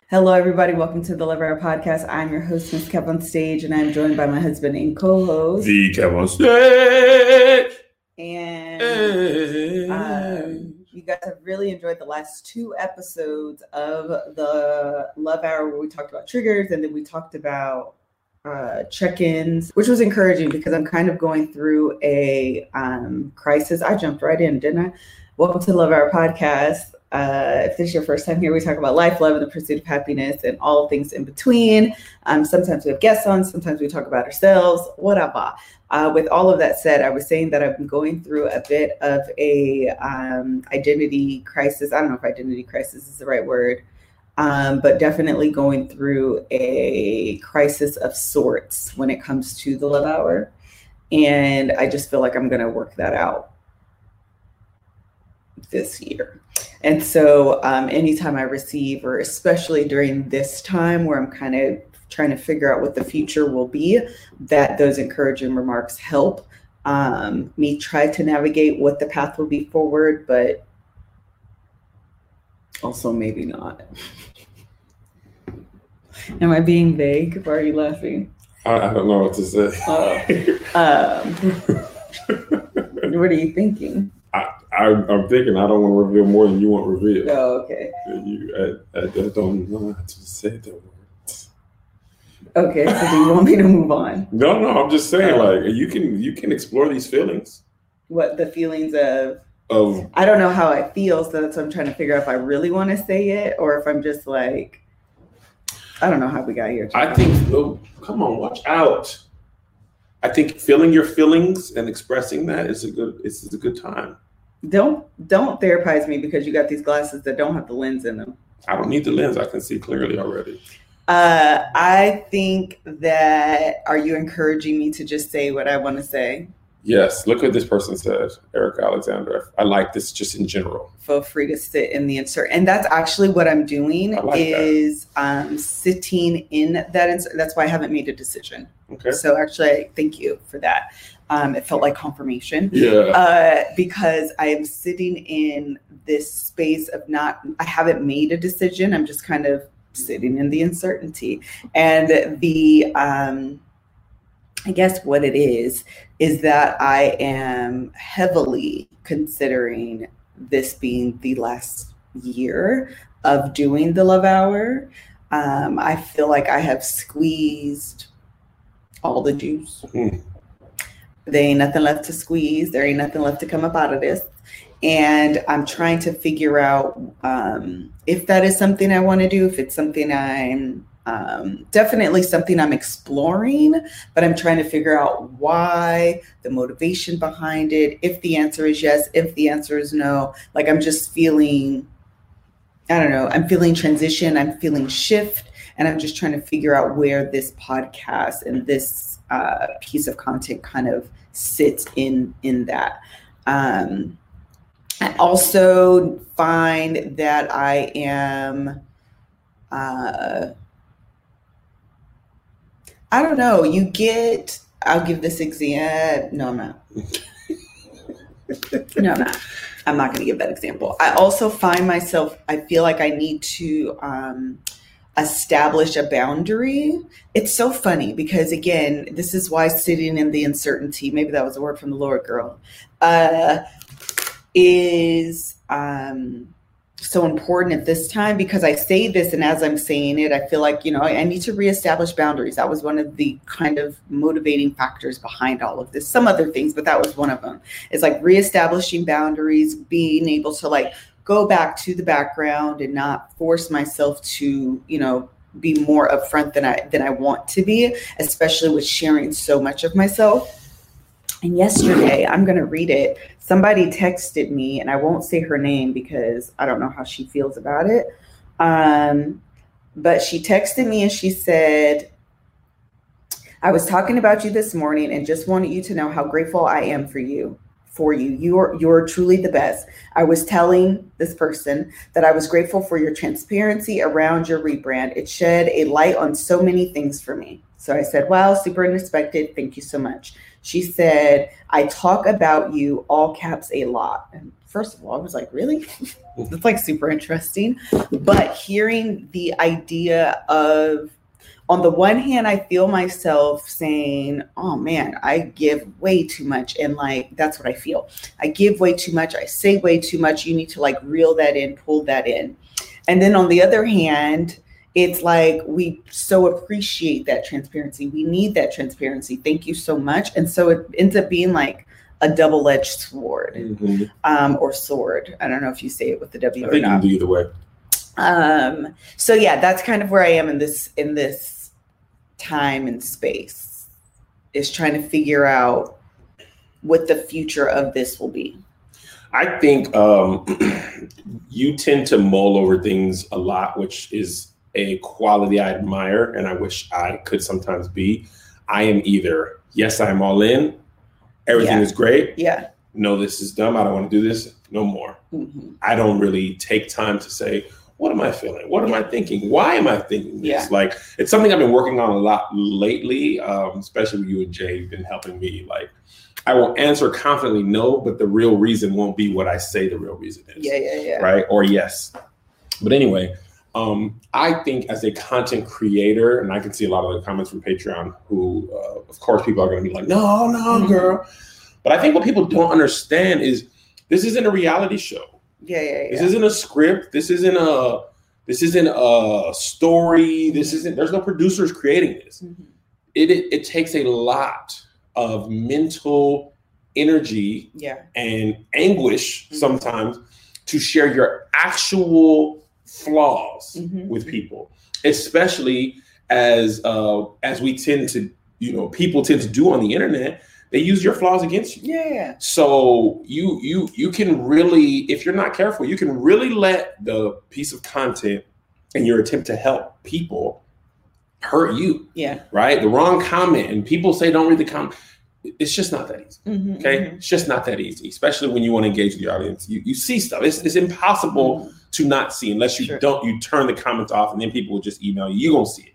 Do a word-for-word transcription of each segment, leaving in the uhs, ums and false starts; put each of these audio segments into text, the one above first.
Hello, everybody. Welcome to the Love Hour Podcast. I'm your host, Miss Kev on Stage, and I'm joined by my husband and co-host, The Kev on Stage. And Hey. um, you guys have really enjoyed the last two episodes of the Love Hour, where we talked about triggers, and then we talked about uh, check-ins, which was encouraging because I'm kind of going through a um, crisis. I jumped right in, didn't I? Welcome to the Love Hour Podcast. Uh, if this is your first time here, we talk about life, love, and the pursuit of happiness and all things in between. Um, sometimes we have guests on, sometimes we talk about ourselves, whatever. Uh, with all of that said, I was saying that I've been going through a bit of a um, identity crisis. I don't know if identity crisis is the right word, um, but definitely going through a crisis of sorts when it comes to the Love Hour. And I just feel like I'm going to work that out this year. And so um, anytime I receive, or especially during this time where I'm kind of trying to figure out what the future will be, that those encouraging remarks help um, me try to navigate what the path will be forward, but also maybe not. Am I being vague? Why are you laughing? I, I don't know what to say. Uh, um, what are you thinking? I, I, I'm thinking I don't want to reveal more than you want revealed. Oh, okay. You, I, I, I don't know how to say the words. Okay, so do you want me to move on? No, no, I'm just saying, like, you can you can explore these feelings. What, the feelings of? Of I don't know how I feel, so that's what I'm trying to figure out if I really want to say it or if I'm just like, I don't know how we got here. I think, oh, come on, watch out. I think feeling your feelings and expressing that is a good it's a good time. Don't don't therapize me because you got these glasses that don't have the lens in them. I don't need the lens. I can see clearly already. Uh, I think that, are you encouraging me to just say what I want to say? Yes. Look what this person said, Erica Alexander. I like this just in general. Feel free to sit in the insert. And that's actually what I'm doing, like is um, sitting in that insert. That's why I haven't made a decision. Okay. So actually, thank you for that. Um, it felt like confirmation. Yeah. Uh, because I am sitting in this space of not, I haven't made a decision. I'm just kind of sitting in the uncertainty. And the, um, I guess what it is, is that I am heavily considering this being the last year of doing the Love Hour. Um, I feel like I have squeezed all the juice. Mm. There ain't nothing left to squeeze. There ain't nothing left to come up out of this. And I'm trying to figure out um, if that is something I want to do, if it's something I'm um, definitely something I'm exploring, but I'm trying to figure out why, the motivation behind it. If the answer is yes, if the answer is no, like I'm just feeling, I don't know, I'm feeling transition, I'm feeling shift, and I'm just trying to figure out where this podcast and this uh, piece of content kind of sits in, in that. Um, I also find that I am, uh, I don't know, you get, I'll give this example. No, I'm not. No, I'm not. I'm not going to give that example. I also find myself, I feel like I need to um, establish a boundary. It's so funny because, again, this is why sitting in the uncertainty, maybe that was a word from the Lord, girl, uh, is um, so important at this time, because I say this, and as I'm saying it, I feel like, you know, I, I need to reestablish boundaries. That was one of the kind of motivating factors behind all of this. Some other things, but that was one of them. It's like reestablishing boundaries, being able to like go back to the background and not force myself to, you know, be more upfront than I than I want to be, especially with sharing so much of myself. And yesterday, I'm going to read it. Somebody texted me, and I won't say her name because I don't know how she feels about it. Um, but she texted me and she said, I was talking about you this morning and just wanted you to know how grateful I am for you. For you. You're, you're truly the best. I was telling this person that I was grateful for your transparency around your rebrand. It shed a light on so many things for me. So I said, wow, super unexpected. Thank you so much. She said, I talk about you, all caps, a lot. And first of all, I was like, really? That's like super interesting. But hearing the idea of, on the one hand, I feel myself saying, oh man, I give way too much. And like, that's what I feel. I give way too much. I say way too much. You need to like reel that in, pull that in. And then on the other hand, it's like, we so appreciate that transparency. We need that transparency. Thank you so much. And so it ends up being like a double-edged sword, mm-hmm. um, or sword. I don't know if you say it with the W I or think not. You can do either way. Um, so yeah, that's kind of where I am in this, in this time and space, is trying to figure out what the future of this will be. I think um, you tend to mull over things a lot, which is a quality I admire, and I wish I could sometimes be. I am either, yes, I'm all in, everything yeah. is great. Yeah. No, this is dumb. I don't want to do this. No more. Mm-hmm. I don't really take time to say, what am I feeling? What am I thinking? Why am I thinking this? Yeah. Like, it's something I've been working on a lot lately, um, especially with you and Jay have been helping me. Like, I will answer confidently no, but the real reason won't be what I say the real reason is. Yeah, yeah, yeah. Right? Or yes. But anyway, um, I think as a content creator, and I can see a lot of the comments from Patreon who, uh, of course, people are going to be like, no, no, mm-hmm. girl. But I think what people don't understand is this isn't a reality show. Yeah, yeah, yeah. This isn't a script. This isn't a, this isn't a story. This isn't, there's no producers creating this. Mm-hmm. It, it it takes a lot of mental energy yeah. and anguish mm-hmm. sometimes to share your actual flaws mm-hmm. with people, especially as uh, as we tend to, you know, people tend to do on the internet. They use your flaws against you. Yeah. So you you you can really, if you're not careful, you can really let the piece of content and your attempt to help people hurt you. Yeah. Right? The wrong comment, and people say don't read the comment. It's just not that easy. Mm-hmm, okay. Mm-hmm. It's just not that easy, especially when you want to engage the audience. You you see stuff. It's it's impossible mm-hmm. to not see unless you sure. don't, you turn the comments off, and then people will just email you. You're gonna see it.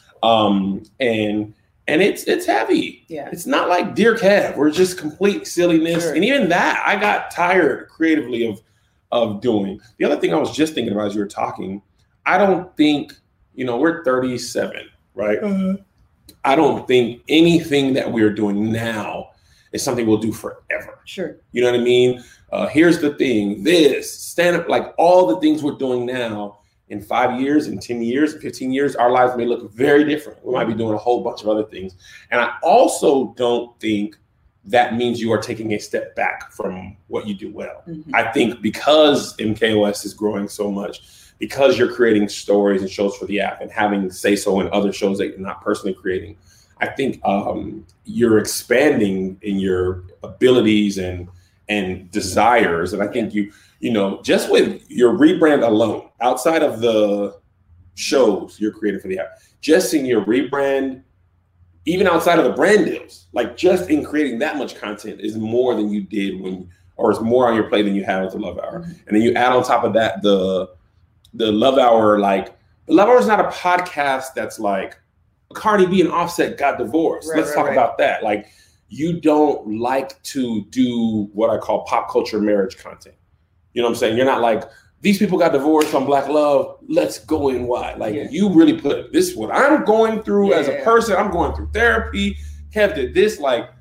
Um and and it's it's heavy. Yeah. It's not like Dear Kev, we're just complete silliness. Sure. And even that I got tired creatively of of doing. The other thing I was just thinking about as you were talking, I don't think, you know, we're thirty-seven, right? Uh-huh. I don't think anything that we're doing now is something we'll do forever. Sure. You know what I mean? Uh, here's the thing, this, stand up, like all the things we're doing now, in five years, in ten years, fifteen years, our lives may look very different. We might be doing a whole bunch of other things. And I also don't think that means you are taking a step back from what you do well. Mm-hmm. I think because M K O S is growing so much, because you're creating stories and shows for the app and having say so in other shows that you're not personally creating, I think um, you're expanding in your abilities and and desires. And I think you, you know, just with your rebrand alone, outside of the shows you're creating for the app, just in your rebrand, even outside of the brand deals, like just in creating that much content is more than you did when, or is more on your plate than you had with the Love Hour. Mm-hmm. And then you add on top of that, the, the Love Hour, like the Love Hour is not a podcast that's like Cardi B and Offset got divorced. Right, Let's right, talk right. about that. Like, you don't like to do what I call pop culture marriage content. You know what I'm saying? You're not like, these people got divorced on Black Love, let's go in wide. Like yeah. you really put, this is what I'm going through yeah. as a person. I'm going through therapy. Kev did this, like,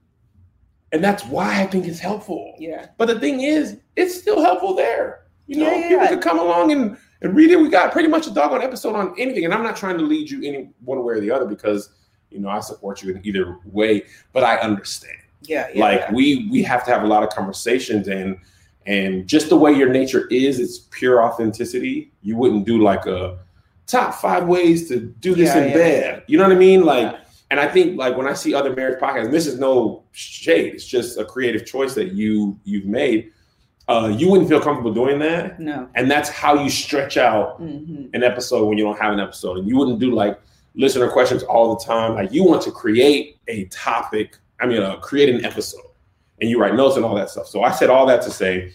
and that's why I think it's helpful. Yeah. But the thing is, it's still helpful there. You know, yeah, yeah. people could come along and, and read it. We got pretty much a doggone episode on anything. And I'm not trying to lead you any one way or the other because, you know, I support you in either way, but I understand. Yeah. yeah like yeah. we we have to have a lot of conversations, and and just the way your nature is, it's pure authenticity. You wouldn't do like a top five ways to do this yeah, in yeah, bed. Yeah. You know what I mean? Like, yeah. and I think like when I see other marriage podcasts, and this is no shade, it's just a creative choice that you you've made. Uh, you wouldn't feel comfortable doing that. No. And that's how you stretch out mm-hmm. an episode when you don't have an episode. And you wouldn't do like listener questions all the time. Like you want to create a topic, I mean, uh, create an episode, and you write notes and all that stuff. So I said all that to say,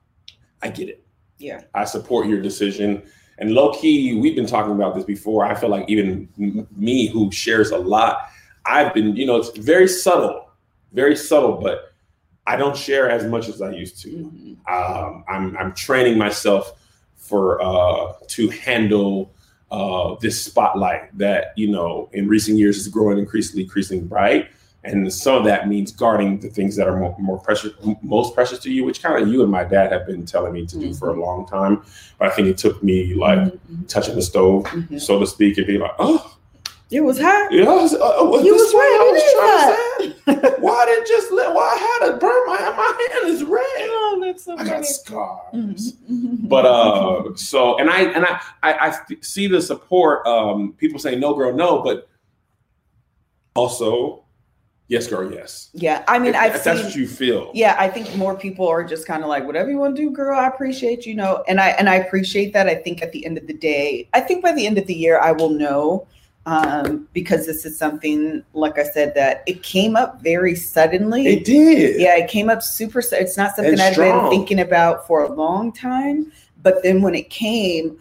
I get it. Yeah. I support your decision. And low key, we've been talking about this before. I feel like even m- me who shares a lot, I've been, you know, it's very subtle, very subtle, but I don't share as much as I used to. Mm-hmm. Um, I'm I'm training myself for uh, to handle uh, this spotlight that, you know, in recent years is growing increasingly, increasingly bright. And some of that means guarding the things that are more, more precious, most precious to you, which kind of you and my dad have been telling me to do mm-hmm. for a long time. But I think it took me like mm-hmm. touching the stove, mm-hmm. so to speak, and being like, oh, it was hot. Yeah, I was, uh, was you this was right. I was trying to say? Why did it just let? Why I had to burn my my hand is red. Oh, that's so I funny. got scars. Mm-hmm. But uh, so and I and I I, I see the support. Um, people saying no, girl, no, but also. Yes, girl, yes. Yeah, I mean, I've if seen, that's what you feel. Yeah, I think more people are just kind of like, whatever you want to do, girl, I appreciate, you know, and I and I appreciate that. I think at the end of the day, I think by the end of the year, I will know um, because this is something, like I said, that it came up very suddenly. It did. Yeah, it came up super. It's not something I've been thinking about for a long time. But then when it came,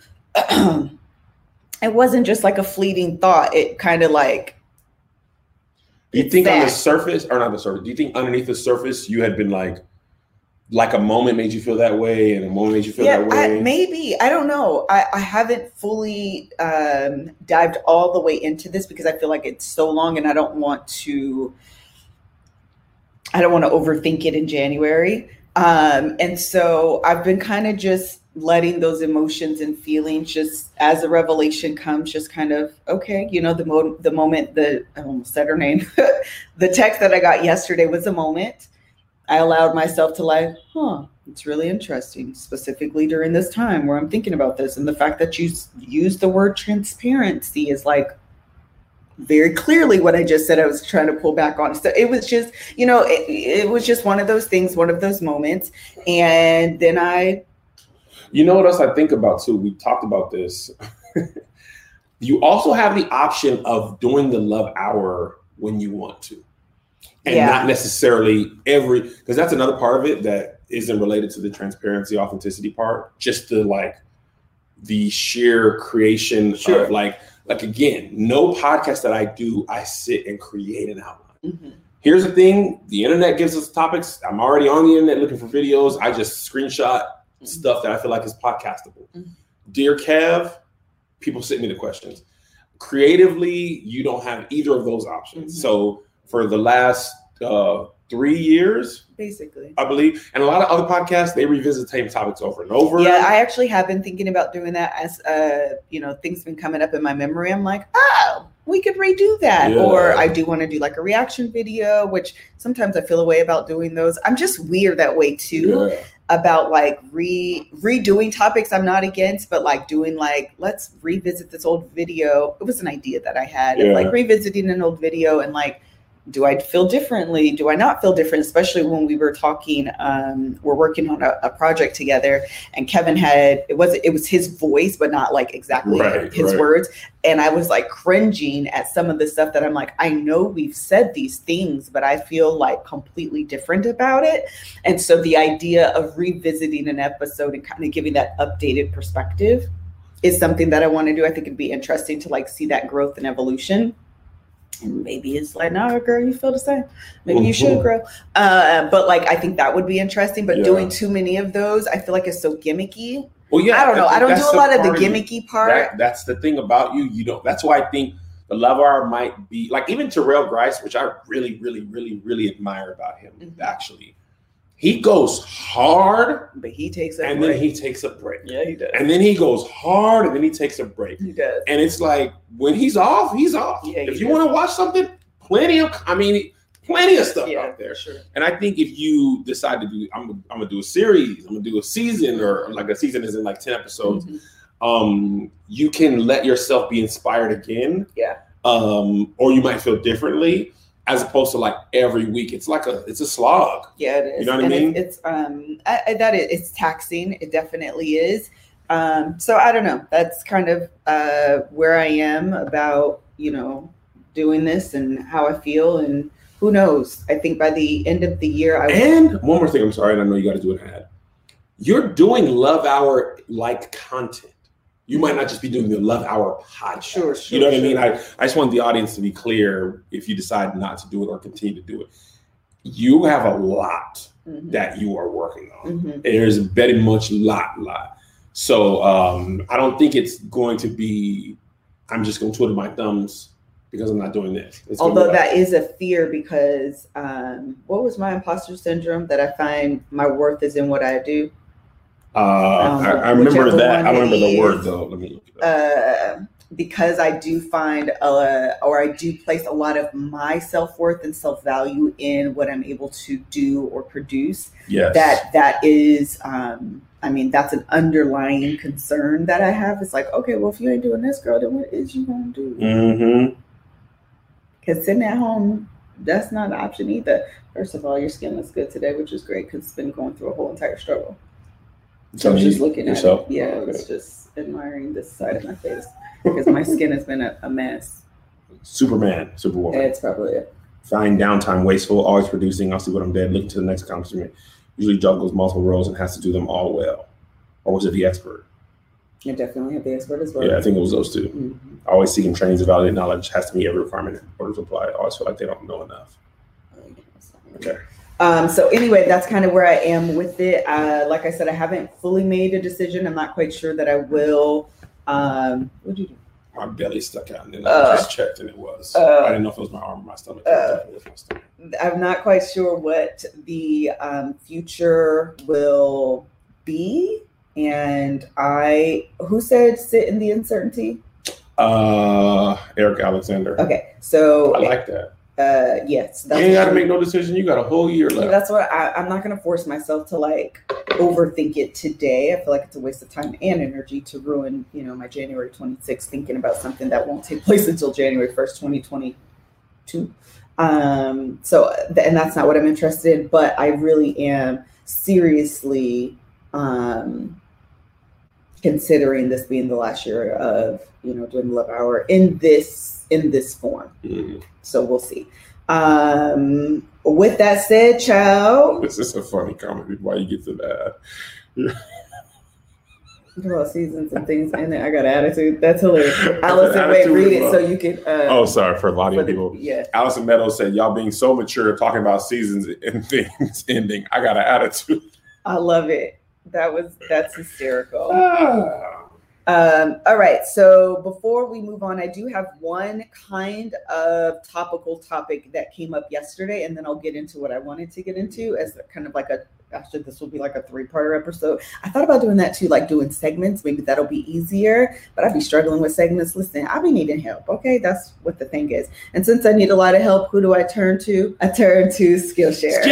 it wasn't just like a fleeting thought. It kind of like, Do you think that. on the surface, or not the surface, do you think underneath the surface you had been like, like a moment made you feel that way and a moment made you feel yeah, that way? I, maybe. I don't know. I, I haven't fully um, dived all the way into this because I feel like it's so long and I don't want to, I don't want to overthink it in January. Um, and so I've been kind of just letting those emotions and feelings just as a revelation comes, just kind of, okay, you know, the mo- the moment, the, I almost said her name, the text that I got yesterday was a moment. I allowed myself to like, huh, it's really interesting, specifically during this time where I'm thinking about this. And the fact that you use the word transparency is like very clearly what I just said I was trying to pull back on. So it was just, you know, it, it was just one of those things, one of those moments. And then I, You know what else I think about too? We talked about this. You also have the option of doing the love hour when you want to. And yeah. not necessarily every, because that's another part of it that isn't related to the transparency, authenticity part. Just the like the sheer creation sure. of like, like again, no podcast that I do, I sit and create an outline. Mm-hmm. Here's the thing. The internet gives us topics. I'm already on the internet looking for videos. I just screenshot stuff that I feel like is podcastable. Mm-hmm. Dear Kev, people send me the questions. Creatively, you don't have either of those options. Mm-hmm. So for the last uh, three years, basically, I believe, and a lot of other podcasts, they revisit the same topics over and over. Yeah, I actually have been thinking about doing that as, uh, you know, things been coming up in my memory. I'm like, oh, we could redo that. Yeah. Or I do want to do like a reaction video, which sometimes I feel a way about doing those. I'm just weird that way too. Yeah. About like re redoing topics I'm not against, but like doing like, let's revisit this old video. It was an idea that I had, yeah. like revisiting an old video and like, do I feel differently? Do I not feel different? Especially when we were talking, um, we're working on a, a project together and Kevin had, it was, it was his voice, but not like exactly right, his right. words. And I was like cringing at some of the stuff that I'm like, I know we've said these things, but I feel like completely different about it. And so the idea of revisiting an episode and kind of giving that updated perspective is something that I want to do. I think it'd be interesting to like see that growth and evolution. And maybe it's like, no, girl, you feel the same. Maybe you should grow. Uh, but like, I think that would be interesting. But yeah. doing too many of those, I feel like it's so gimmicky. Well, yeah, I don't know. I, I don't do a lot of the gimmicky of part. That, that's the thing about you. You don't. That's why I think the love hour might be like even Terrell Grice, which I really, really, really, really admire about him. Mm-hmm. Actually, he goes hard, but he takes a and break. then he takes a break. Yeah, he does. And then he goes hard, and then he takes a break. He does. And it's like when he's off, he's off. Yeah, if you want to watch something, plenty of. I mean. Plenty of stuff yeah, out there. Sure. And I think if you decide to do, I'm, I'm going to do a series, I'm going to do a season, or like a season is in like ten episodes, mm-hmm. um, you can let yourself be inspired again. Yeah. Um, or you might feel differently as opposed to like every week. It's like a, it's a slog. Yeah, it is. You know what and I mean? It, it's, um, I, I, that is, it's taxing. It definitely is. Um, so I don't know. That's kind of uh, where I am about, you know, doing this and how I feel, and who knows? I think by the end of the year, I will. And one more thing, I'm sorry, and I know you got to do an ad. You're doing Love Hour like content. You might not just be doing the Love Hour podcast. Sure, sure. You know what sure. I mean? I, I just want the audience to be clear if you decide not to do it or continue to do it. You have a lot mm-hmm. that you are working on. Mm-hmm. There's very much lot, lot. So um, I don't think it's going to be, I'm just going to twiddle my thumbs because I'm not doing this. It's Although like, that is a fear because um, what was my imposter syndrome that I find my worth is in what I do? Uh, um, I, I remember that. I remember the word though. Let me look it up. Uh, because I do find, uh, or I do place a lot of my self-worth and self-value in what I'm able to do or produce. Yes. That that is, um, I mean, that's an underlying concern that I have. It's like, okay, well, if you ain't doing this, girl, then what is you gonna do? Mm-hmm. Because sitting at home, that's not an option either. First of all, your skin looks good today, which is great because it's been going through a whole entire struggle. So I'm just looking at it. Yeah, oh, okay. I was just admiring this side of my face because my skin has been a, a mess. Superman, Superwoman. Yeah, it's probably it. Find downtime wasteful, always producing. I'll see what I'm dead. Looking to the next accomplishment. Usually juggles multiple roles and has to do them all well. Or was it the expert? I definitely have the expert as well. Yeah, I think it was those two. Mm-hmm. Always seeking trainings to validate knowledge, has to meet every requirement in order to apply. I always feel like they don't know enough. Okay. Um, so anyway, that's kind of where I am with it. Uh, like I said, I haven't fully made a decision. I'm not quite sure that I will. Um, what did you do? My belly stuck out, and then I uh, just checked, and it was. Uh, I didn't know if it was my arm or my stomach. Uh, it was my stomach. I'm not quite sure what the um, future will be. And I, who said sit in the uncertainty? Uh, Eric Alexander. Okay, so I like that. Uh, yes, that's you ain't got to make no decision. You got a whole year left. That's what I, I'm not going to force myself to like overthink it today. I feel like it's a waste of time and energy to ruin, you know, my January twenty-sixth thinking about something that won't take place until January first, twenty twenty-two. Um, so, and that's not what I'm interested in. But I really am seriously um, considering this being the last year of, you know, doing the Love Hour in this in this form. Mm-hmm. So we'll see. Um, with that said, child. This is a funny comment before you get to that. Well, seasons and things in it. I got an attitude. That's hilarious. Allison, wait, read it so you can. Uh, oh, sorry for a lot of the, people. Yeah. Allison Meadows said, "Y'all being so mature, talking about seasons and things ending. I got an attitude." I love it. That was that's hysterical. Ah. Um, all right. So before we move on, I do have one kind of topical topic that came up yesterday, and then I'll get into what I wanted to get into as kind of like a, actually this will be like a three-parter episode. I thought about doing that too, like doing segments. Maybe that'll be easier, but I'd be struggling with segments. Listen, I'll be needing help. Okay. That's what the thing is. And since I need a lot of help, who do I turn to? I turn to Skillshare.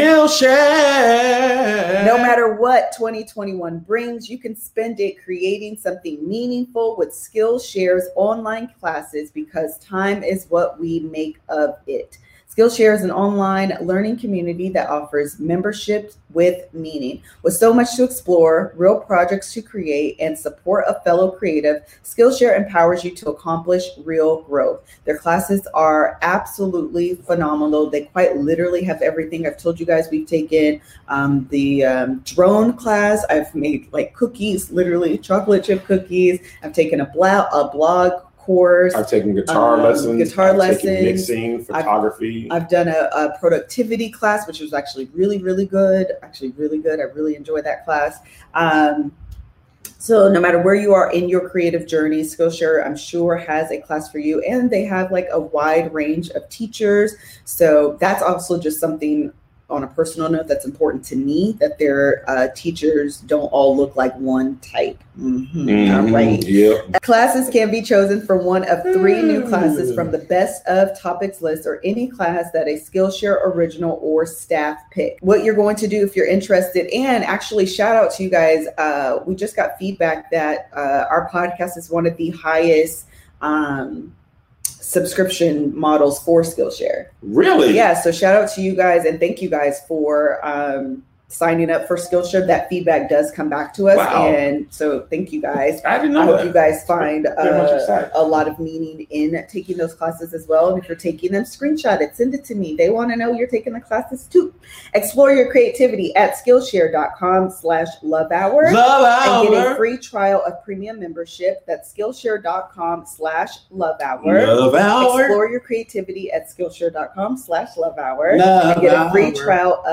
Skillshare. No matter what twenty twenty-one brings, you can spend it creating something meaningful with Skillshare's online classes because time is what we make of it. Skillshare is an online learning community that offers membership with meaning. With so much to explore, real projects to create, and support a fellow creative, Skillshare empowers you to accomplish real growth. Their classes are absolutely phenomenal. They quite literally have everything. I've told you guys we've taken um, the um, drone class. I've made like cookies, literally chocolate chip cookies. I've taken a, bla- a blog course. I've taken guitar um, lessons. Guitar I've lessons. Taken mixing, photography. I've, I've done a, a productivity class, which was actually really, really good. Actually, really good. I really enjoyed that class. Um, so no matter where you are in your creative journey, Skillshare, I'm sure, has a class for you. And they have like a wide range of teachers. So that's also just something on a personal note that's important to me, that their uh, teachers don't all look like one type. Mm-hmm. Mm-hmm. All right. Yep. Classes can be chosen from one of three new classes from the best of topics list or any class that a Skillshare original or staff pick. What you're going to do if you're interested, and actually shout out to you guys. Uh, we just got feedback that uh, our podcast is one of the highest um, subscription models for Skillshare. Really? Yeah. So shout out to you guys and thank you guys for um, signing up for Skillshare. That feedback does come back to us. Wow. And so thank you guys. I didn't know I hope that. you guys find uh, a a lot of meaning in taking those classes as well. And if you're taking them, screenshot it, send it to me. They want to know you're taking the classes too. Explore your creativity at Skillshare.com slash love hour. Love hour. And get a free trial of premium membership. That's Skillshare.com slash love hour. Love hour. Explore your creativity at Skillshare.com slash love hour. Love and get a free hour. trial of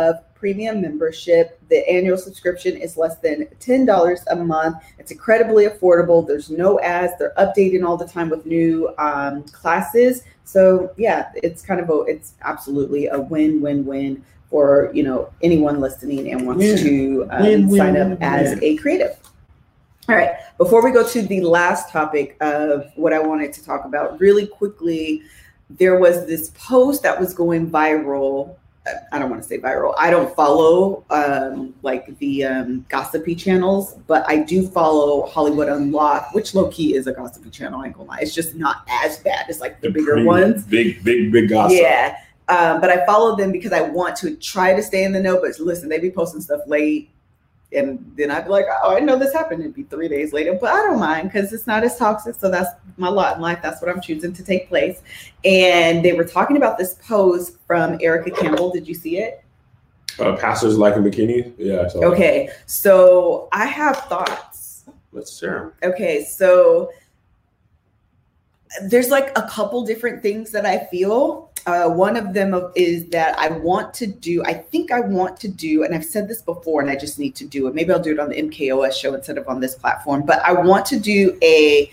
premium membership. The annual subscription is less than ten dollars a month. It's incredibly affordable. There's no ads. They're updating all the time with new um, classes. So yeah, it's kind of a, it's absolutely a win-win-win for, you know, anyone listening and wants yeah. to um, win, win, sign up win, as win. a creative. All right, before we go to the last topic of what I wanted to talk about really quickly, there was this post that was going viral. I don't want to say viral. I don't follow um, like the um, gossipy channels, but I do follow Hollywood Unlocked, which low key is a gossipy channel. I ain't gonna lie. It's just not as bad as like the, the bigger pretty, ones. Big, big, big gossip. Yeah. Um, but I follow them because I want to try to stay in the know. But listen, they be posting stuff late. And then I'd be like, oh, I know this happened. It'd be three days later, but I don't mind because it's not as toxic. So that's my lot in life. That's what I'm choosing to take place. And they were talking about this post from Erica Campbell. Did you see it? Uh, pastors liking bikinis? Yeah. Okay. That. So I have thoughts. Let's share. Okay. So there's like a couple different things that I feel. Uh, one of them is that I want to do, I think I want to do, and I've said this before and I just need to do it. Maybe I'll do it on the M K O S show instead of on this platform, but I want to do a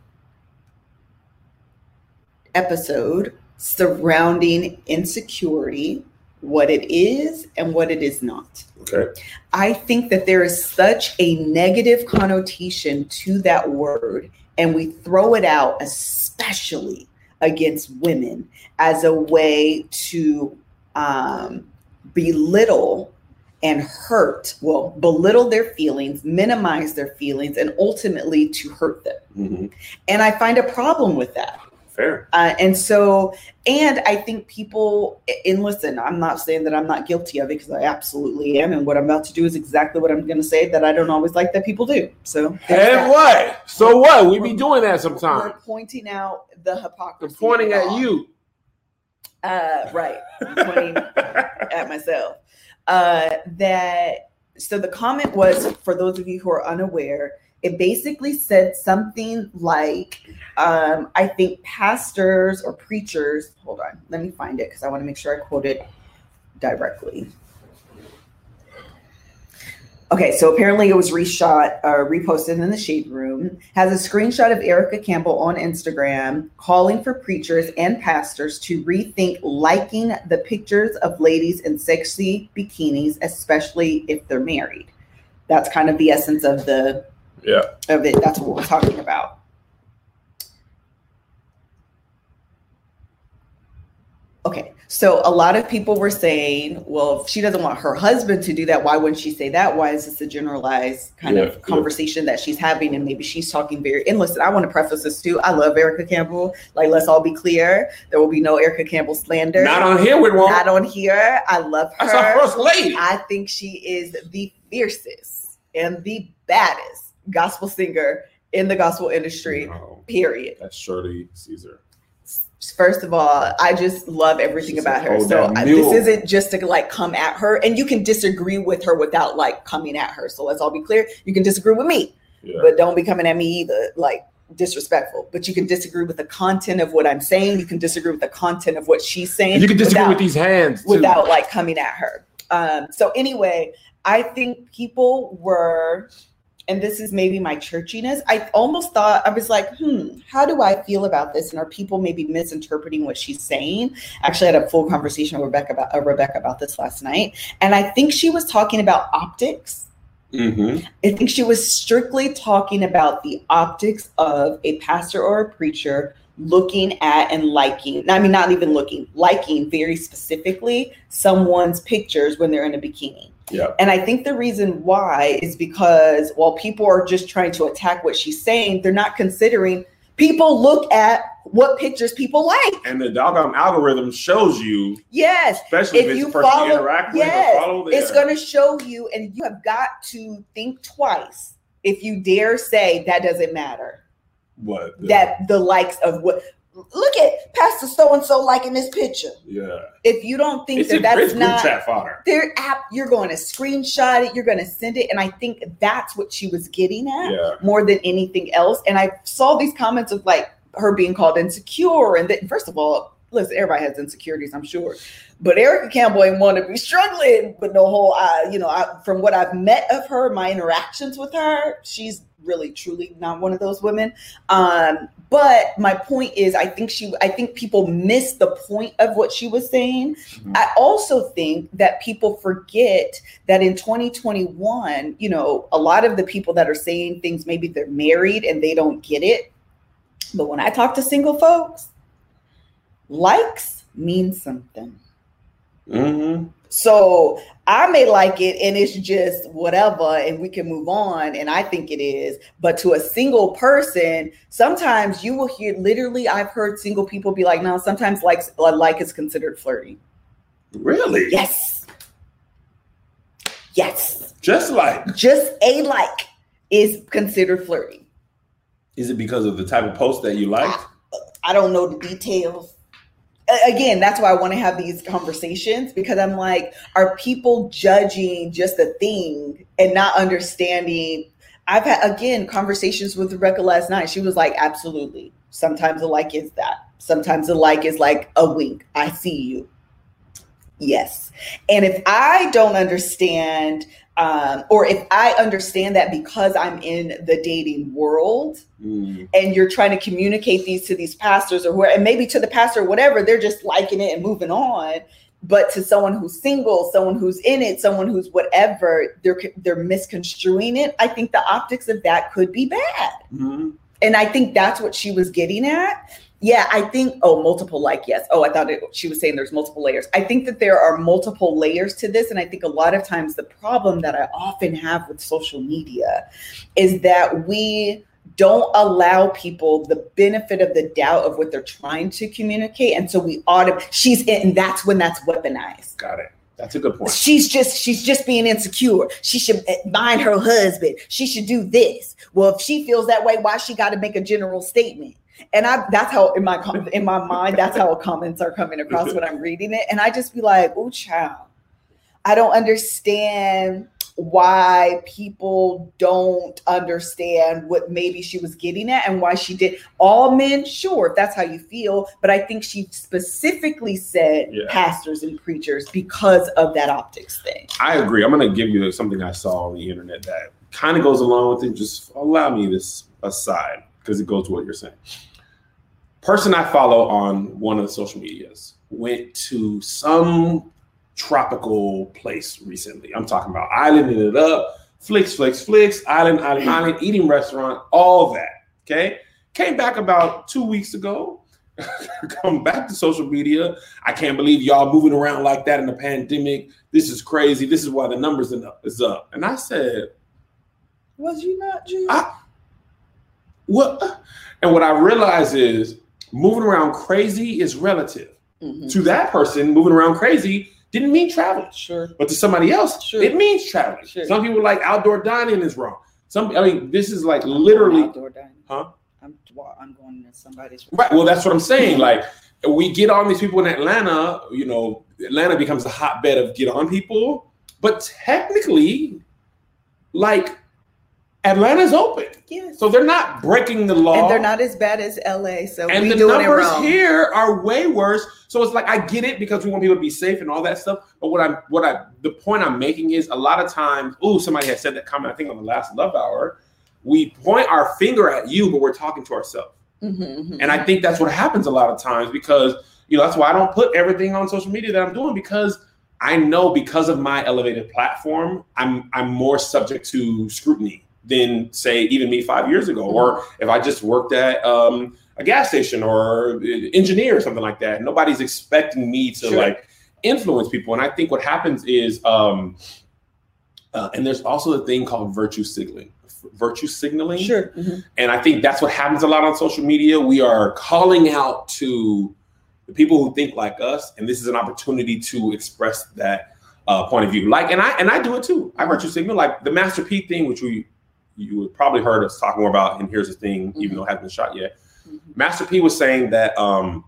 episode surrounding insecurity, what it is and what it is not. Okay. I think that there is such a negative connotation to that word, and we throw it out, especially against women, as a way to um, belittle and hurt, well, belittle their feelings, minimize their feelings, and ultimately to hurt them. Mm-hmm. And I find a problem with that. Fair. Uh, and so, and I think people, and listen, I'm not saying that I'm not guilty of it because I absolutely am. And what I'm about to do is exactly what I'm going to say that I don't always like that people do. So, and that. what? So what? We be doing that sometimes. We're pointing out the hypocrisy. We're pointing at you. Uh, right. I'm pointing at myself. Uh, that, so the comment was, for those of you who are unaware, it basically said something like, um, I think pastors or preachers, hold on, let me find it because I want to make sure I quote it directly. Okay, so apparently it was reshot, uh, reposted in the Shade Room, has a screenshot of Erica Campbell on Instagram calling for preachers and pastors to rethink liking the pictures of ladies in sexy bikinis, especially if they're married. That's kind of the essence of the Yeah. of it. That's what we're talking about. Okay, so a lot of people were saying, well, if she doesn't want her husband to do that, why wouldn't she say that? Why is this a generalized kind yeah, of conversation yeah. that she's having? And maybe she's talking very, and listen, I want to preface this too. I love Erica Campbell. Like, let's all be clear. There will be no Erica Campbell slander. Not on here, we won't. Not on here. I love her. That's our first lady. I think she is the fiercest and the baddest gospel singer in the gospel industry, no, period. That's Shirley Caesar. First of all, I just love everything She's about her. So I, this isn't just to like come at her, and you can disagree with her without like coming at her. So let's all be clear. You can disagree with me, yeah. but don't be coming at me either, like disrespectful. But you can disagree with the content of what I'm saying. You can disagree with the content of what she's saying. And you can disagree without, with these hands too. Without like coming at her. Um, so anyway, I think people were, and this is maybe my churchiness, I almost thought, I was like, hmm, how do I feel about this? And are people maybe misinterpreting what she's saying? Actually, I had a full conversation with Rebecca about, uh, Rebecca about this last night. And I think she was talking about optics. Mm-hmm. I think she was strictly talking about the optics of a pastor or a preacher looking at and liking, I mean, not even looking, liking very specifically someone's pictures when they're in a bikini. Yeah. And I think the reason why is because while people are just trying to attack what she's saying, they're not considering people look at what pictures people like. And the doggone algorithm shows you. Yes. Especially if, if it's a person follow, you interact with yes, or follow there. It's going to show you, and you have got to think twice if you dare say that doesn't matter. What? The, that the likes of what. Look at Pastor so-and-so liking this picture. Yeah. If you don't think it's that that's not chat fodder. Their app, you're going to screenshot it, you're going to send it. And I think that's what she was getting at yeah. more than anything else. And I saw these comments of like her being called insecure. And that, first of all, listen, everybody has insecurities, I'm sure. But Erica Campbell ain't want to be struggling with no whole, uh, you know, I, from what I've met of her, my interactions with her, she's really, truly not one of those women. Um, but my point is, I think she, I think people miss the point of what she was saying. Mm-hmm. I also think that people forget that in twenty twenty-one, you know, a lot of the people that are saying things, maybe they're married and they don't get it. But when I talk to single folks, likes mean something. Mm-hmm. So I may like it and it's just whatever and we can move on. And I think it is. But to a single person, sometimes you will hear, literally, I've heard single people be like, no, sometimes like, like is considered flirty. Really? Yes. Yes. Just like. Just a like is considered flirty. Is it because of the type of post that you like? I, I don't know the details. Again, that's why I want to have these conversations, because I'm like, are people judging just a thing and not understanding? I've had, again, conversations with Rebecca last night. She was like, absolutely. Sometimes a like is that. Sometimes a like is like a wink. I see you. Yes. And if I don't understand, um, or if I understand that because I'm in the dating world, mm. and you're trying to communicate these to these pastors or where, and maybe to the pastor or whatever, they're just liking it and moving on. But to someone who's single, someone who's in it, someone who's whatever, they're they're misconstruing it. I think the optics of that could be bad. Mm-hmm. And I think that's what she was getting at. Yeah, I think, oh, multiple like, yes. Oh, I thought it, she was saying there's multiple layers. I think that there are multiple layers to this. And I think a lot of times the problem that I often have with social media is that we don't allow people the benefit of the doubt of what they're trying to communicate. And so we auto, she's in, and that's when that's weaponized. Got it. That's a good point. She's just, she's just being insecure. She should mind her husband. She should do this. Well, if she feels that way, why she got to make a general statement? And I, that's how in my, in my mind, that's how comments are coming across when I'm reading it. And I just be like, oh, child, I don't understand why people don't understand what maybe she was getting at and why she did. All men, sure, if that's how you feel. But I think she specifically said yeah. pastors and preachers because of that optics thing. I agree. I'm going to give you something I saw on the internet that kind of goes along with it. Just allow me this aside because it goes to what you're saying. Person I follow on one of the social medias went to some tropical place recently. I'm talking about islanding it up, flicks, flicks, flicks, island, island, island, eating restaurant, all that. Okay. Came back about two weeks ago. Come back to social media. I can't believe y'all moving around like that in the pandemic. This is crazy. This is why the numbers is up. And I said, was you not, Jude? I, what? And what I realize is moving around crazy is relative. Mm-hmm. To that person, moving around crazy didn't mean traveling. Sure. But to somebody else, sure. it means traveling. Sure. Some people like outdoor dining is wrong. Some, I mean, this is like literally. Outdoor dining. Huh? I'm, I'm going to somebody's. Right. Well, that's what I'm saying. Like, we get on these people in Atlanta, you know, Atlanta becomes the hotbed of get on people. But technically, like, Atlanta's open. Yes. So they're not breaking the law. And they're not as bad as L A. So and we the doing numbers it wrong. Here are way worse. So it's like, I get it because we want people to be safe and all that stuff. But what I, what I, the point I'm making is a lot of times, ooh, somebody had said that comment, I think on the last Love Hour, we point our finger at you, but we're talking to ourselves. Mm-hmm, mm-hmm. And I think that's what happens a lot of times because, you know, that's why I don't put everything on social media that I'm doing because I know because of my elevated platform, I'm, I'm more subject to scrutiny than say even me five years ago, or if I just worked at um, a gas station or engineer or something like that. Nobody's expecting me to sure. like influence people. And I think what happens is, um, uh, and there's also a thing called virtue signaling, virtue signaling. Sure. Mm-hmm. And I think that's what happens a lot on social media. We are calling out to the people who think like us, and this is an opportunity to express that uh, point of view. Like, and I and I do it too. I virtue signal, like the Master P thing, which we you would probably heard us talk more about. And here's the thing, mm-hmm. even though it hasn't been shot yet. Mm-hmm. Master P was saying that um,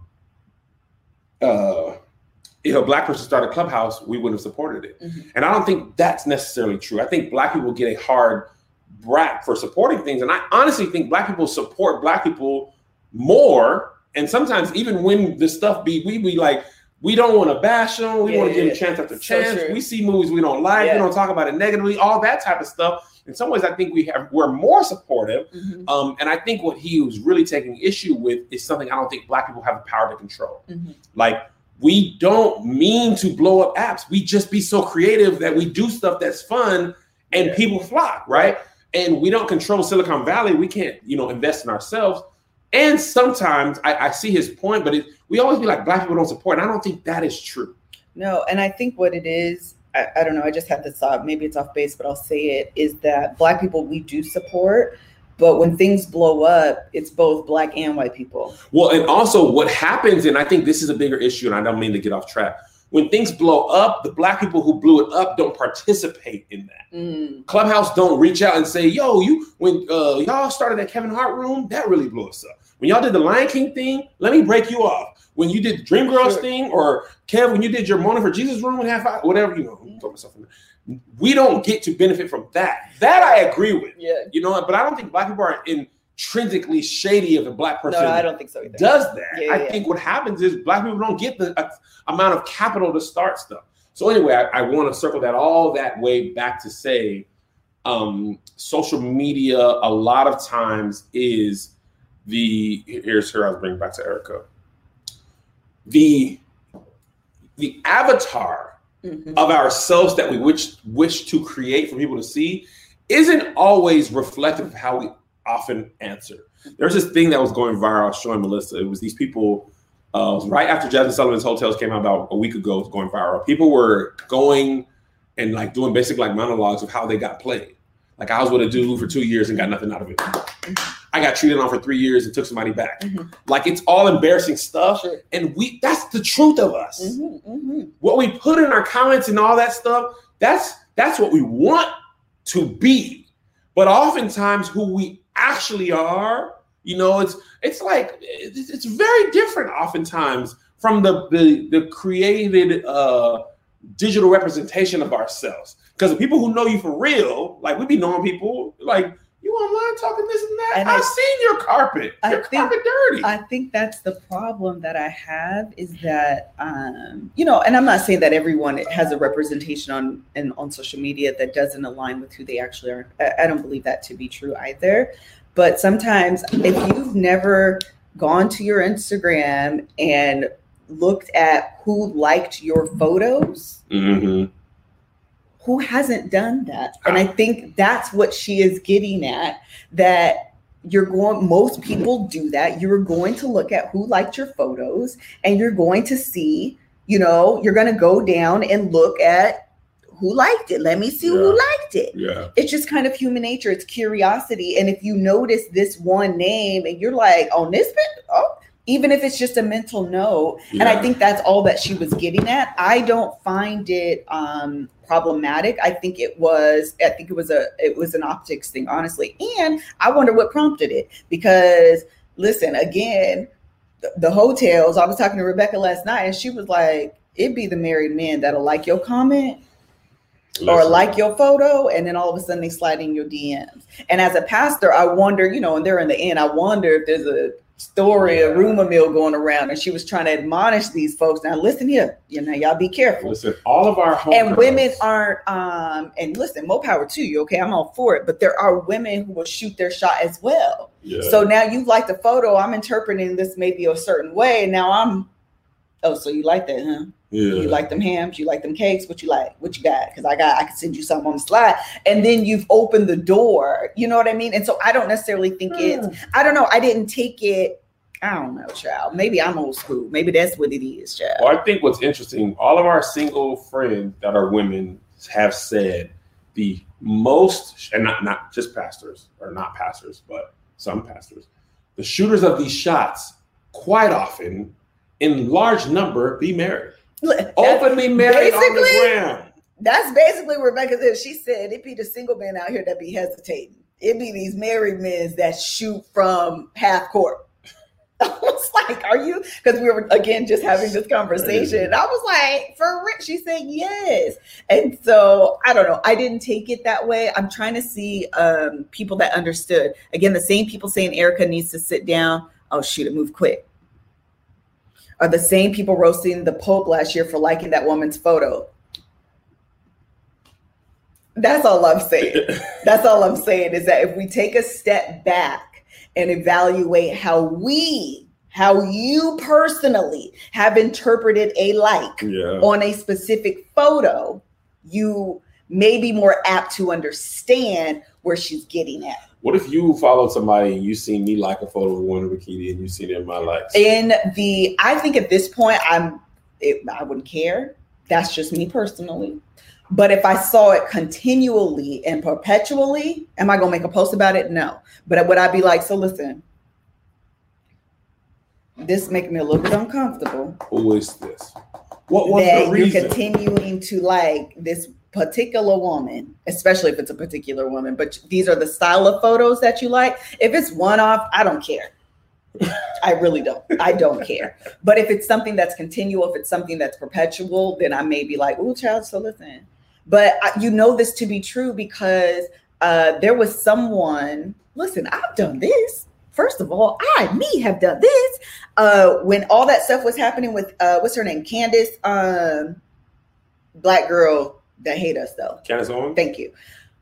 uh, if a Black person started Clubhouse, we wouldn't have supported it. Mm-hmm. And I don't think that's necessarily true. I think Black people get a hard rap for supporting things. And I honestly think Black people support Black people more And sometimes even when the stuff be, we be like, we don't want to bash them. We yeah, want to give them chance after chance. So we see movies we don't like. Yeah. We don't talk about it negatively, all that type of stuff. In some ways, I think we have, we're more supportive. Mm-hmm. Um, and I think what he was really taking issue with is something I don't think Black people have the power to control. Mm-hmm. Like, we don't mean to blow up apps. We just be so creative that we do stuff that's fun and yeah. people flock, right? And we don't control Silicon Valley. We can't, you know, invest in ourselves. And sometimes I, I see his point, but it, we always be like, Black people don't support. And I don't think that is true. No, and I think what it is, I, I don't know, I just had this thought, maybe it's off base, but I'll say it, is that Black people, we do support. But when things blow up, it's both Black and white people. Well, and also what happens, and I think this is a bigger issue, and I don't mean to get off track. When things blow up, the Black people who blew it up don't participate in that. Mm. Clubhouse don't reach out and say, yo, you when uh, y'all started that Kevin Hart room, that really blew us up. When y'all did the Lion King thing, let me break you off. When you did the Dreamgirls sure. thing, or Kev, when you did your Mourning for Jesus room and half hour, whatever, you know, I'm talking myself in there. We don't get to benefit from that. That I agree with. Yeah. You know, but I don't think Black people are intrinsically shady if a Black person no, I don't think so either. does that. Yeah, I yeah. think what happens is Black people don't get the uh, amount of capital to start stuff. So anyway, I, I want to circle that all that way back to say um, social media a lot of times is the, here's here I was bringing back to Erica. The, the avatar Mm-hmm. of ourselves that we wish wish to create for people to see isn't always reflective of how we often answer. There's this thing that was going viral. I was showing Melissa. It was these people uh, right after Jasmine Sullivan's Hotels came out about a week ago. It was going viral. People were going and like doing basic like monologues of how they got played. Like I was with a dude for two years and got nothing out of it. Mm-hmm. I got treated on for three years and took somebody back. Mm-hmm. Like it's all embarrassing stuff. Sure. And we that's the truth of us. Mm-hmm, mm-hmm. What we put in our comments and all that stuff, that's that's what we want to be. But oftentimes who we actually are, you know, it's it's like it's, it's very different oftentimes from the the, the created uh, digital representation of ourselves. Because the people who know you for real, like we be knowing people like you online talking this and that. And I've I, seen your carpet. Your I carpet think, dirty. I think that's the problem that I have is that, um, you know, and I'm not saying that everyone has a representation on and on social media that doesn't align with who they actually are. I, I don't believe that to be true either. But sometimes if you've never gone to your Instagram and looked at who liked your photos, mm-hmm. who hasn't done that? And I think that's what she is getting at, that you're going, most people do that. You're going to look at who liked your photos and you're going to see, you know, you're going to go down and look at who liked it. Let me see yeah. who liked it. Yeah. It's just kind of human nature. It's curiosity. And if you notice this one name and you're like, on this bit, oh, even if it's just a mental note. Yeah. And I think that's all that she was getting at. I don't find it um, problematic. I think it was, I think it was a, it was an optics thing, honestly. And I wonder what prompted it, because listen, again, the, the hotels, I was talking to Rebecca last night and she was like, it'd be the married men that'll like your comment Listen. or like your photo, and then all of a sudden they slide in your D Ms. And as a pastor, I wonder, you know, and they're in the end, I wonder if there's a story, a rumor mill going around, and she was trying to admonish these folks. Now, listen here, you know, y'all be careful. Listen, all of our home and girls. Women aren't, um, and listen, more power to you. Okay, I'm all for it, but there are women who will shoot their shot as well. Yeah. So now you like the photo. I'm interpreting this maybe a certain way, and now I'm, oh, so you like that, huh? Yeah. You like them hams? You like them cakes? What you like? What you got? Because I got, I can send you something on the slide. And then you've opened the door. You know what I mean? And so I don't necessarily think mm. it's, I don't know. I didn't take it. I don't know, child. Maybe I'm old school. Maybe that's what it is, child. Well, I think what's interesting, all of our single friends that are women have said the most, and not, not just pastors or not pastors, but some pastors, the shooters of these shots quite often in large number be married. Openly married on the ground. That's basically what Rebecca said. She said it be the single men out here that be hesitating. It be these married men that shoot from half court. I was like, are you? Because we were, again, just having this conversation. And I was like, for real? She said, yes. And so, I don't know. I didn't take it that way. I'm trying to see um, people that understood. Again, the same people saying Erica needs to sit down. Oh, shoot, it move quick. are the same people roasting the Pope last year for liking that woman's photo. That's all I'm saying. That's all I'm saying is that if we take a step back and evaluate how we, how you personally have interpreted a like yeah. on a specific photo, you may be more apt to understand where she's getting at. What if you followed somebody and you seen me like a photo of one bikini and you seen it in my likes? In the, I think at this point, I'm, it, I wouldn't care. That's just me personally. But if I saw it continually and perpetually, am I going to make a post about it? No. But would I be like, so listen, this makes me a little bit uncomfortable. Who is this? What was that the reason? You're continuing to like this particular woman, especially if it's a particular woman, but these are the style of photos that you like. If it's one off, I don't care. I really don't. I don't care. But if it's something that's continual, if it's something that's perpetual, then I may be like, ooh, child, so listen. But I, you know this to be true because uh, there was someone, listen, I've done this. First of all, I, me, have done this. Uh, when all that stuff was happening with, uh, what's her name? Candace, um, black girl that hate us though. Candace Owens? Thank you.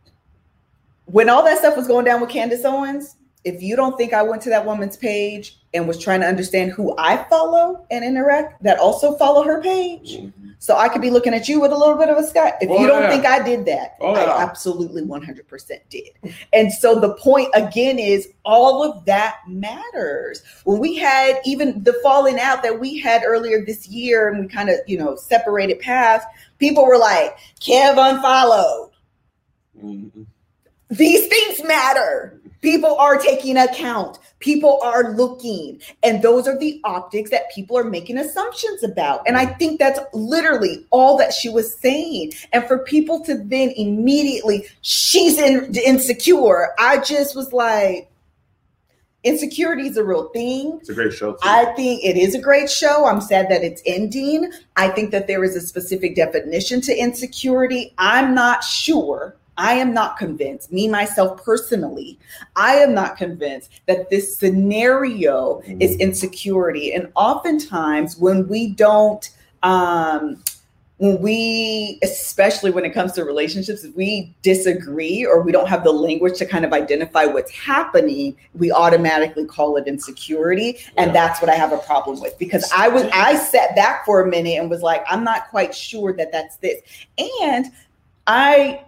When all that stuff was going down with Candace Owens, if you don't think I went to that woman's page and was trying to understand who I follow and interact, that also follow her page. Mm-hmm. So I could be looking at you with a little bit of a sky. If oh, you don't yeah. think I did that, oh, I yeah. absolutely one hundred percent did. And so the point again is all of that matters. When we had even the falling out that we had earlier this year and we kind of, you know, separated paths, people were like, Kev unfollowed. Mm-hmm. These things matter. People are taking account. People are looking. And those are the optics that people are making assumptions about. And I think that's literally all that she was saying. And for people to then immediately, she's in, insecure. I just was like, insecurity is a real thing. It's a great show too. I think it is a great show. I'm sad that it's ending. I think that there is a specific definition to insecurity. I'm not sure. I am not convinced, me, myself personally, I am not convinced that this scenario mm-hmm. is insecurity. And oftentimes when we don't, um, when we, especially when it comes to relationships, if we disagree or we don't have the language to kind of identify what's happening, we automatically call it insecurity. And yeah. that's what I have a problem with, because I was, I sat back for a minute and was like, I'm not quite sure that that's this. And I,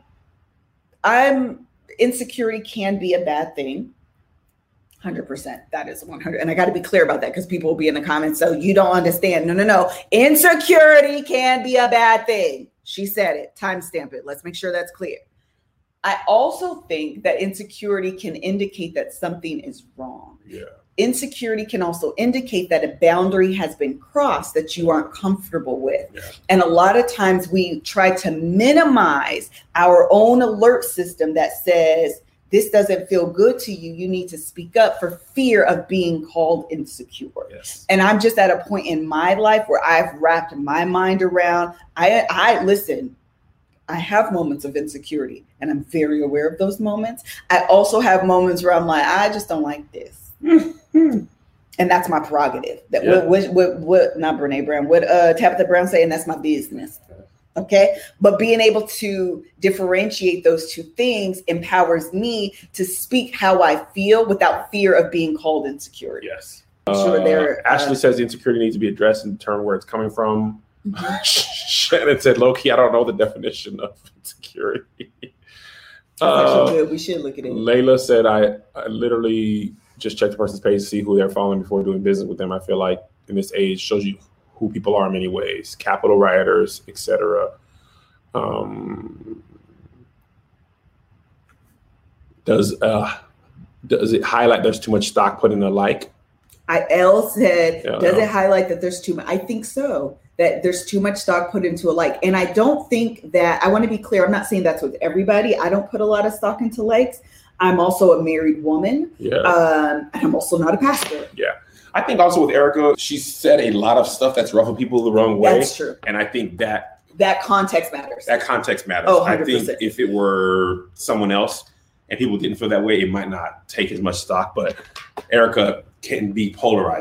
I'm insecurity can be a bad thing. one hundred percent. That is one hundred. And I got to be clear about that because people will be in the comments. So you don't understand. No, no, no. Insecurity can be a bad thing. She said it. Timestamp it. Let's make sure that's clear. I also think that insecurity can indicate that something is wrong. Yeah. Insecurity can also indicate that a boundary has been crossed that you aren't comfortable with. Yeah. And a lot of times we try to minimize our own alert system that says, this doesn't feel good to you. You need to speak up for fear of being called insecure. Yes. And I'm just at a point in my life where I've wrapped my mind around, I, I listen, I have moments of insecurity and I'm very aware of those moments. I also have moments where I'm like, I just don't like this. And that's my prerogative. That yeah. what, what, what, what, not Brene Brown, what uh, Tabitha Brown saying, that's my business. Okay. But being able to differentiate those two things empowers me to speak how I feel without fear of being called insecure. Yes. I'm sure uh, there, Ashley uh, says insecurity needs to be addressed and determine where it's coming from. Mm-hmm. Shannon said, low key, I don't know the definition of insecurity. That's uh, actually good. We should look at it. Layla said, I, I literally just check the person's page to see who they're following before doing business with them. I feel like in this age shows you who people are in many ways, capital rioters, et cetera. Um, does uh, does it highlight there's too much stock put in a like? I L said, yeah, does no. it highlight that there's too much? I think so, that there's too much stock put into a like. And I don't think that, I want to be clear, I'm not saying that's with everybody. I don't put a lot of stock into likes. I'm also a married woman. Yeah. Um, and I'm also not a pastor. Yeah. I think also with Erica, she said a lot of stuff that's ruffled people the wrong way. That's true. And I think that that context matters. That context matters. Oh, I think if it were someone else and people didn't feel that way, it might not take as much stock. But Erica can be polarizing.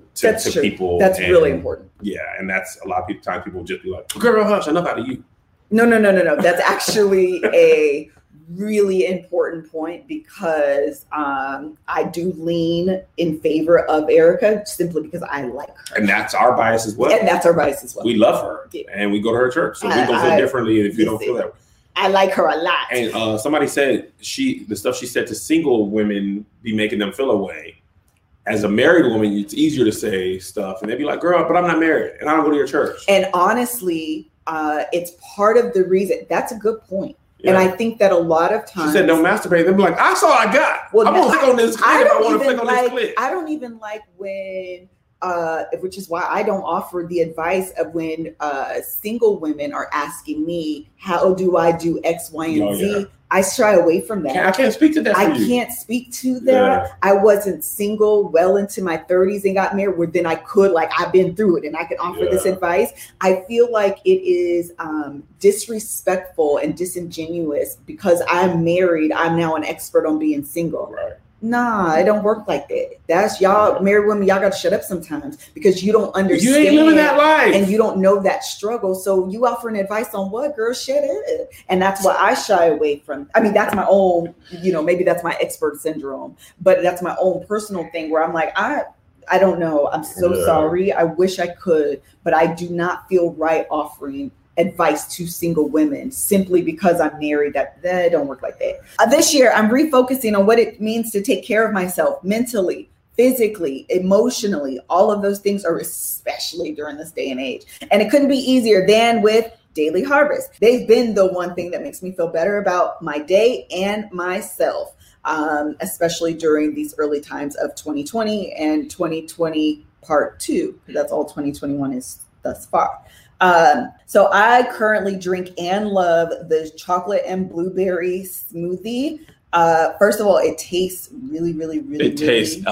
to, that's to true. people. That's and, really important. Yeah, and that's a lot of people, time people just be like, girl, hush, enough out of you. No, no, no, no, no. That's actually a really important point because um, I do lean in favor of Erica simply because I like her. And that's our bias as well. And that's our bias as well. We love her yeah. and we go to her church. So I, people feel I, differently if you don't feel that way. I like her a lot. And uh, somebody said she, the stuff she said to single women be making them feel away. As a married woman, it's easier to say stuff and they'd be like, girl, but I'm not married and I don't go to your church. And honestly, uh, it's part of the reason. That's a good point. Yeah. And I think that a lot of times she said, "Don't masturbate." They'll be like, "I saw I got. Well, I'm gonna click on this clip. I, I want to click on like, this clip." I don't even like when, uh, which is why I don't offer the advice of when uh, single women are asking me, "How do I do X, Y, and oh, Z?" Yeah. I shy away from that. I can't speak to that. I you. can't speak to that. Yeah. I wasn't single well into my thirties and got married where then I could, like, I've been through it and I can offer yeah. this advice. I feel like it is um, disrespectful and disingenuous because I'm married. I'm now an expert on being single. Right. Nah, it don't work like that. That's y'all married women. Y'all got to shut up sometimes because you don't understand. You ain't living that life, and you don't know that struggle. So you offering advice on what, girl? Shut up. And that's why I shy away from. I mean, that's my own. You know, maybe that's my expert syndrome, but that's my own personal thing where I'm like, I, I don't know. I'm so yeah. sorry. I wish I could, but I do not feel right offering advice to single women simply because I'm married. That that don't work like that. Uh, this year, I'm refocusing on what it means to take care of myself mentally, physically, emotionally. All of those things are especially during this day and age. And it couldn't be easier than with Daily Harvest. They've been the one thing that makes me feel better about my day and myself, um, especially during these early times of twenty twenty and twenty twenty part two. That's all twenty twenty-one is thus far. Um, so I currently drink and love the chocolate and blueberry smoothie. Uh, first of all, it tastes really, really, really, It really, tastes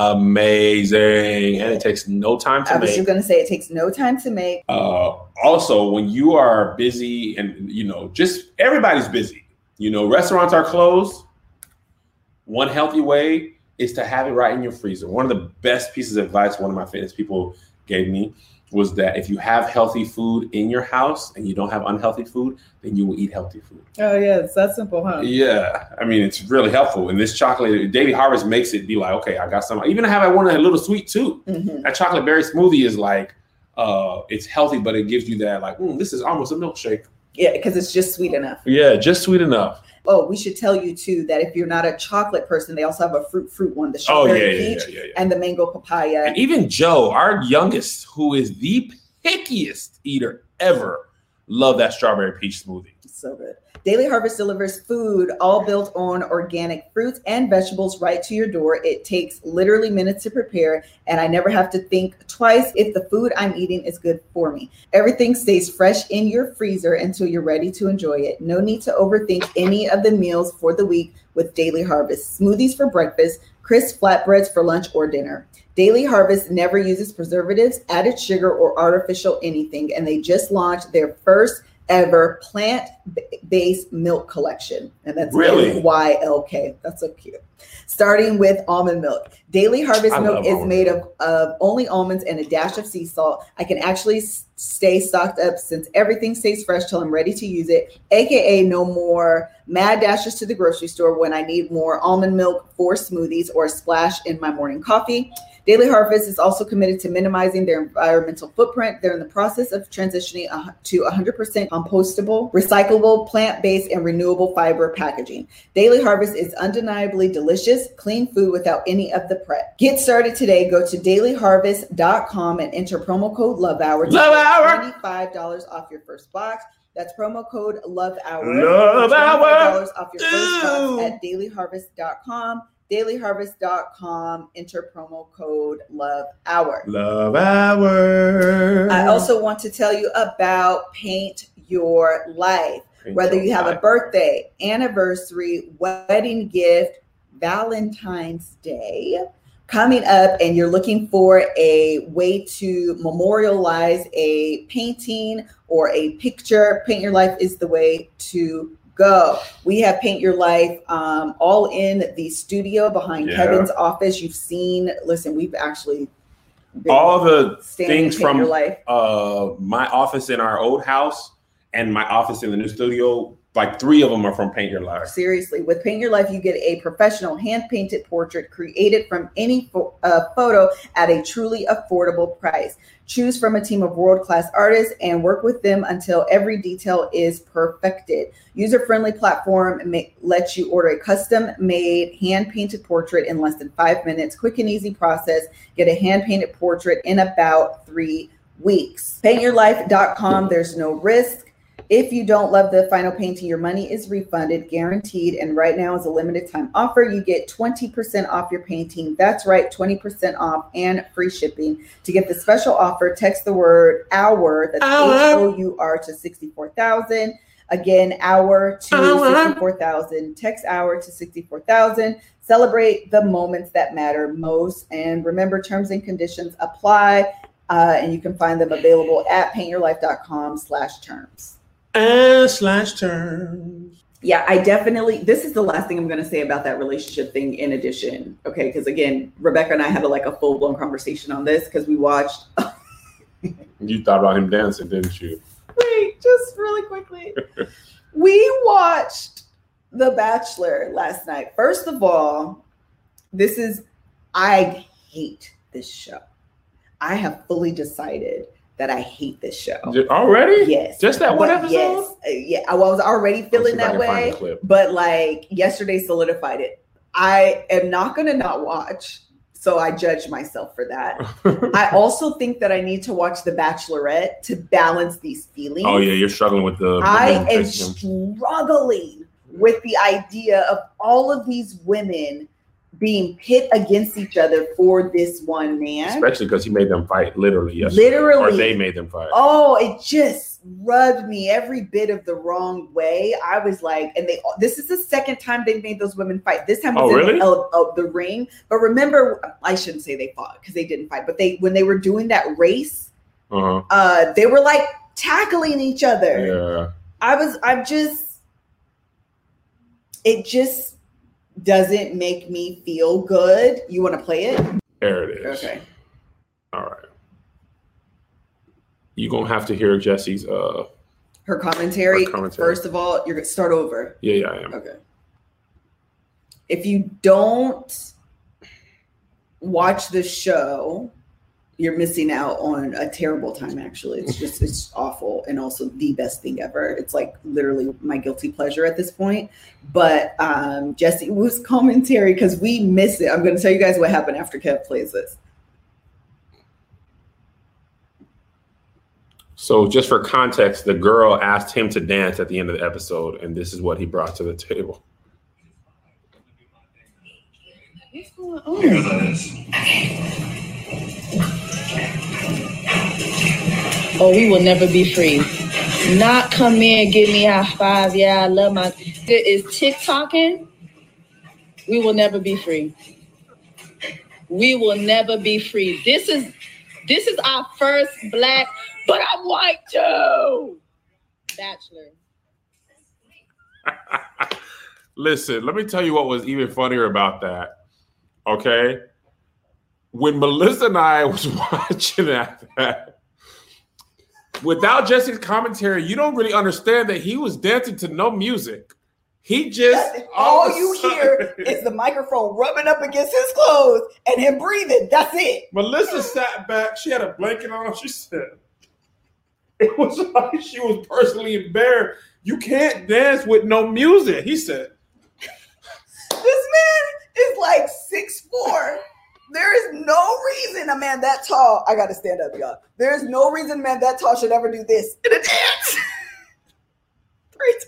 amazing and it takes no time to I make. I was just going to say it takes no time to make. Uh, also, when you are busy and, you know, just everybody's busy, you know, restaurants are closed. One healthy way is to have it right in your freezer. One of the best pieces of advice one of my fitness people gave me was that if you have healthy food in your house and you don't have unhealthy food, then you will eat healthy food. Oh, yeah. It's that simple, huh? Yeah. I mean, it's really helpful. And this chocolate, Daily Harvest makes it be like, okay, I got some. Even I have I want a little sweet too. Mm-hmm. That chocolate berry smoothie is like, uh, it's healthy, but it gives you that like, mm, this is almost a milkshake. Yeah, because it's just sweet enough. Yeah, just sweet enough. Oh, we should tell you too that if you're not a chocolate person, they also have a fruit fruit one, the strawberry oh, yeah, peach yeah, yeah, yeah. and the mango papaya. And even Joe, our youngest, who is the pickiest eater ever, love that strawberry peach smoothie. So good. Daily Harvest delivers food all built on organic fruits and vegetables right to your door. It takes literally minutes to prepare, and I never have to think twice if the food I'm eating is good for me. Everything stays fresh in your freezer until you're ready to enjoy it. No need to overthink any of the meals for the week with Daily Harvest. Smoothies for breakfast, crisp flatbreads for lunch or dinner. Daily Harvest never uses preservatives, added sugar, or artificial anything, and they just launched their first ever plant-based milk collection. And that's really Y L K. That's so cute. Starting with almond milk. Daily Harvest I milk is made of, of only almonds and a dash of sea salt. I can actually s- stay stocked up since everything stays fresh till I'm ready to use it. A K A no more mad dashes to the grocery store when I need more almond milk for smoothies or a splash in my morning coffee. Daily Harvest is also committed to minimizing their environmental footprint. They're in the process of transitioning to one hundred percent compostable, recyclable, plant-based, and renewable fiber packaging. Daily Harvest is undeniably delicious, clean food without any of the prep. Get started today. Go to daily harvest dot com and enter promo code LOVEHOUR to Love get Hour. twenty-five dollars off your first box. That's promo code LOVEHOUR. Love Hour. twenty-five dollars off your first box at daily harvest dot com. daily harvest dot com, enter promo code Love Hour. Love Hour. I also want to tell you about Paint Your Life. Paint Whether you have life. a birthday, anniversary, wedding gift, Valentine's Day coming up, and you're looking for a way to memorialize a painting or a picture, Paint Your Life is the way to go. We have Paint Your Life um, all in the studio behind yeah. Kevin's office. You've seen, listen, we've actually all the things from from your life. Uh, my office in our old house and my office in the new studio, like three of them are from Paint Your Life. Seriously, with Paint Your Life, you get a professional hand-painted portrait created from any fo- uh, photo at a truly affordable price. Choose from a team of world-class artists and work with them until every detail is perfected. User-friendly platform may, lets you order a custom-made hand-painted portrait in less than five minutes. Quick and easy process. Get a hand-painted portrait in about three weeks. paint your life dot com. There's no risk. If you don't love the final painting, your money is refunded, guaranteed. And right now is a limited time offer. You get twenty percent off your painting. That's right, twenty percent off and free shipping. To get the special offer, text the word hour, that's H O U R, to sixty-four thousand. Again, hour to sixty-four thousand. Text hour to sixty-four thousand. Celebrate the moments that matter most. And remember, terms and conditions apply. Uh, and you can find them available at paint your life dot com slash terms. And slash terms. Yeah, I definitely, this is the last thing I'm going to say about that relationship thing in addition. Okay, because again, Rebecca and I had a, like a full-blown conversation on this because we watched. You thought about him dancing, didn't you? Wait, just really quickly. We watched The Bachelor last night. First of all, this is, I hate this show. I have fully decided that I hate this show. Already? Yes. Just that one episode? Yes. Uh, yeah. I was already feeling that way, but like yesterday solidified it. I am not going to not watch. So I judge myself for that. I also think that I need to watch The Bachelorette to balance these feelings. Oh yeah, you're struggling with the. I am struggling with the idea of all of these women being pit against each other for this one man. Especially because he made them fight literally yesterday. Literally. Or they made them fight. Oh, it just rubbed me every bit of the wrong way. I was like, and they, this is the second time they've made those women fight. This time was oh, in really? the, uh, the ring. But remember, I shouldn't say they fought because they didn't fight, but they, when they were doing that race, uh-huh. uh, they were like tackling each other. Yeah. I was, I'm just, it just doesn't make me feel good. You want to play it? There it is. Okay. All right. You're going to have to hear Jesse's uh her commentary. her commentary. First of all, you're going to start over. Yeah, yeah, I am. Okay. If you don't watch the show, you're missing out on a terrible time, actually. It's just, it's awful. And also the best thing ever. It's like literally my guilty pleasure at this point. But um, Jesse Wu's commentary, because we miss it. I'm going to tell you guys what happened after Kev plays this. So just for context, the girl asked him to dance at the end of the episode, and this is what he brought to the table. What's going on? Oh, we will never be free. Not come in, give me a high five. Yeah, I love my. It is TikToking. We will never be free. We will never be free. This is this is our first black, but I'm white too. Bachelor. Listen, let me tell you what was even funnier about that. Okay, when Melissa and I was watching that. Without Jesse's commentary, you don't really understand that he was dancing to no music. He just all, all you sudden, hear is the microphone rubbing up against his clothes and him breathing. That's it. Melissa sat back. She had a blanket on. She said, "It was like she was personally embarrassed. You can't dance with no music." He said, "This man is like six foot four. There is no reason a man that tall, I got to stand up, y'all. There is no reason a man that tall should ever do this in a dance." Three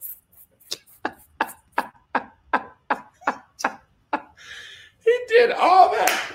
times. He did all that.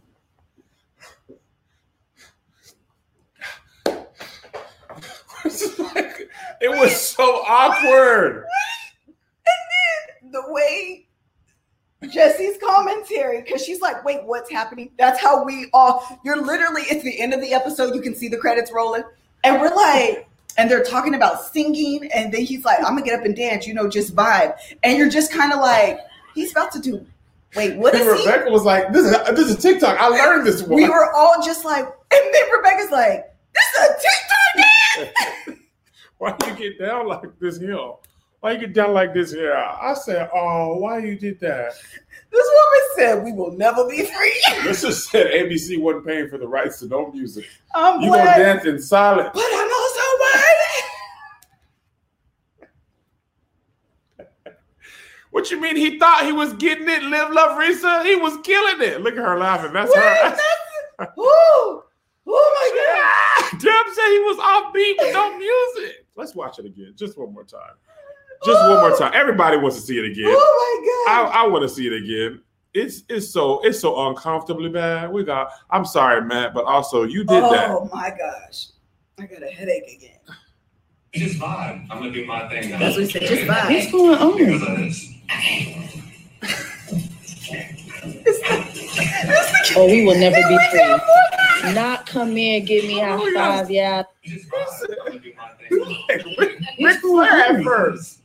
It was so awkward. And then the way Jesse's commentary, because she's like, wait, what's happening? That's how we all, you're literally, it's the end of the episode. You can see the credits rolling. And we're like, and they're talking about singing. And then he's like, I'm going to get up and dance, you know, just vibe. And you're just kind of like, he's about to do wait, what is and he? Rebecca was like, this is this is TikTok. I learned this one. We were all just like, and then Rebecca's like, this is a TikTok dance. Why you get down like this here? Why you get down like this here? I said, oh, why you did that? This woman said, we will never be free. This just said A B C wasn't paying for the rights to no music. I'm You gonna black, dance in silence. but I'm also white. What you mean he thought he was getting it? Live, love, Risa? He was killing it. Look at her laughing. That's Wait, her. that's, oh, oh my God. Deb said he was offbeat with no music. Let's watch it again. Just one more time. Just one more time. Everybody wants to see it again. Oh my God. I, I want to see it again. It's it's so it's so uncomfortably bad. We got. I'm sorry, Matt, but also you did oh, that. Oh my gosh. I got a headache again. Just vibe. I'm gonna do my thing now. That's what he said. Just vibe. What's going on? Because of this. Oh, we will never be free. Not come in and give me a high five, yeah. Just vibe. I'm gonna do my thing. Ric Ric Flair at first.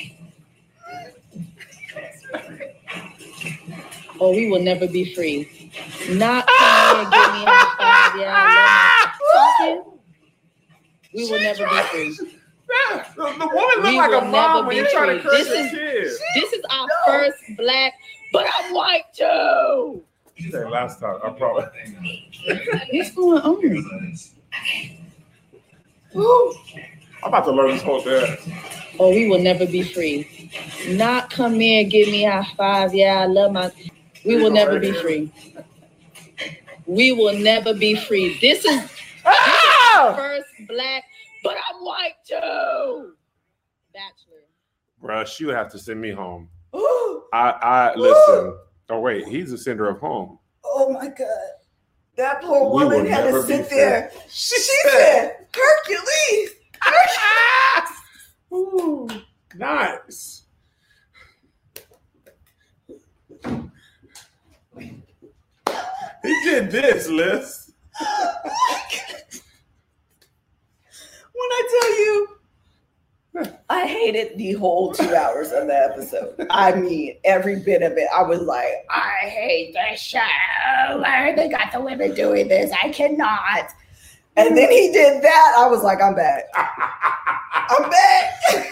Oh, we will never be free. Not come in and give me a high five, yeah. I love my talking. We will never be free. Yeah, the, the woman looked We like will a mom never when be you're trying to free. curse This your is- kids. This is our first black, but I'm white too. She said last time, I promise. What's going on? Because of this. Woo. I'm about to learn this whole dance. Oh, we will never be free. Not come in and give me a high five, yeah. I love my. We will never be free. We will never be free. This is Ah! first black, but I'm white too. Bachelor. Bruh, she would have to send me home. Ooh, I, I listen. Oh wait, he's a sender of home. oh my God. That poor We woman will had to never be sit there. She, She said, Hercules. Ooh, nice. He did this, Liz. When I tell you, I hated the whole two hours of the episode. I mean, every bit of it. I was like, I hate this show. Why they got the women doing this? I cannot. And then he did that. I was like, I'm back. I'm back.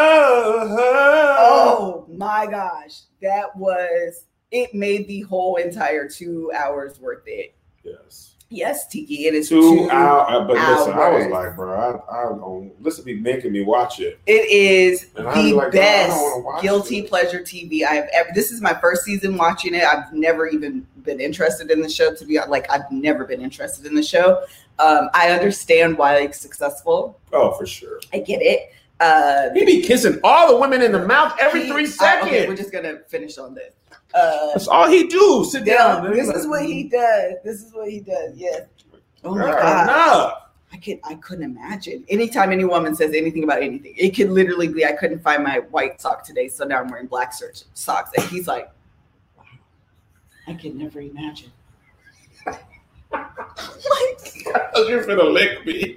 Oh my gosh. That was, it made the whole entire two hours worth it. Yes. Yes, Tiki, it is Two, two, hours. But listen, I was hours. like, bro, I, I don't. Listen, be making me watch it. It is And I'd be the like, "Bro, I don't best wanna watch guilty this." pleasure T V I have ever. This is my first season watching it. I've never even been interested in the show. To be honest, like I've never been interested in the show. Um, I understand why it's successful. Oh, for sure. I get it. Uh, He be kissing all the women in the mouth every he- three I- seconds. okay, we're just gonna finish on this. Uh, That's all he do. Sit down. down. This is what he does. This is what he does. Yes. Oh my Girl, god. enough. I could I couldn't imagine. Anytime any woman says anything about anything, it could literally be I couldn't find my white sock today, so now I'm wearing black search socks. And he's like, wow, I could never imagine. Like, You're finna lick me.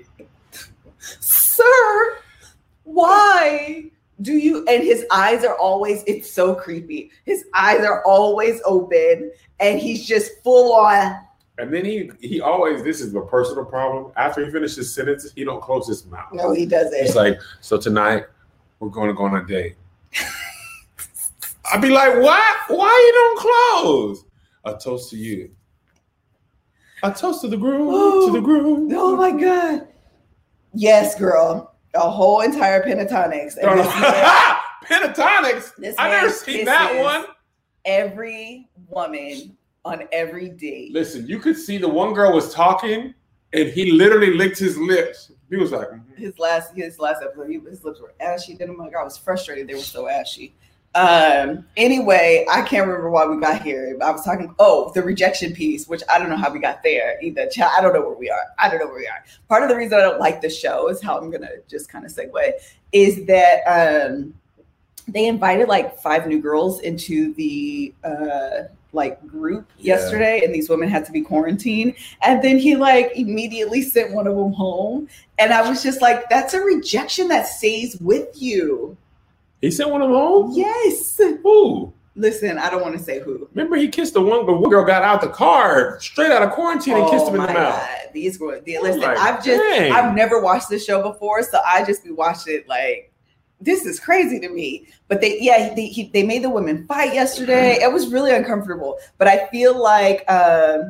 sir, why do you? And his eyes are always, it's so creepy. His eyes are always open and he's just full on. And then he he always, this is a personal problem. After he finishes sentences, he don't close his mouth. No, he doesn't. He's like, so tonight we're going to go on a date. I'd be like, what? Why you don't close? A toast to you. A toast to the groom. Oh, to the groom. Oh my God. Yes, girl. A whole entire pentatonics. And this man- Pentatonics. this I never man seen that kisses one. Every woman on every date. Listen, you could see the one girl was talking and he literally licked his lips. He was like, mhm. His last his last episode, he- his lips were ashy. Then I'm like, I was frustrated. They were so ashy. Um. Anyway, I can't remember why we got here. I was talking. Oh, the rejection piece, which I don't know how we got there either. Ch- I don't know where we are. I don't know where we are. Part of the reason I don't like the show is how I'm gonna just kind of segue is that um they invited like five new girls into the uh like group Yeah. yesterday, and these women had to be quarantined. And then he like immediately sent one of them home, and I was just like, that's a rejection that stays with you. He sent one of them home? Yes. Who? Listen, I don't want to say who. Remember, he kissed the one, but one girl got out the car straight out of quarantine and oh kissed him in my the mouth. God. These were, the, listen, like, I've just, dang. I've never watched this show before, so I just be watching it like, this is crazy to me. But they, yeah, they, he, they made the women fight yesterday. It was really uncomfortable. But I feel like, um,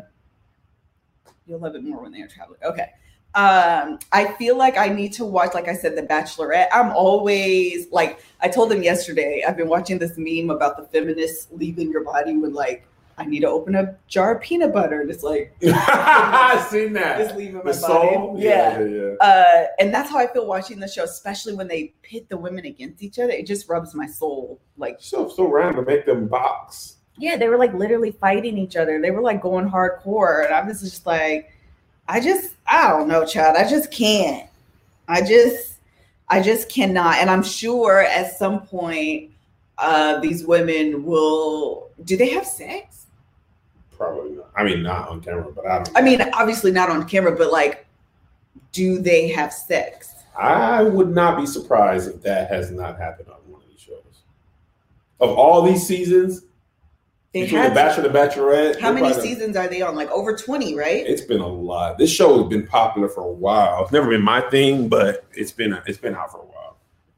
you'll love it more when they're traveling. Okay. Um, I feel like I need to watch, like I said, The Bachelorette. I'm always like, I told them yesterday, I've been watching this meme about the feminists leaving your body when like, I need to open a jar of peanut butter. And it's like, I've seen that. Just leaving my The body. soul? Yeah. Yeah, yeah, Uh, and that's how I feel watching the show, especially when they pit the women against each other. It just rubs my soul. Like, So, so random to make them box. yeah, they were like literally fighting each other. They were like going hardcore. And I was just like, I just, I don't know, child. I just can't. I just, I just cannot. And I'm sure at some point, uh, these women will, do they have sex? Probably not. I mean, not on camera, but I don't know. I mean, obviously not on camera, but like, do they have sex? I would not be surprised if that has not happened on one of these shows. Of all these seasons, They between had The Bachelor and The Bachelorette, How many probably- seasons are they on? Like over twenty, right? It's been a lot. This show has been popular for a while. It's never been my thing, but it's been it's been out for a while.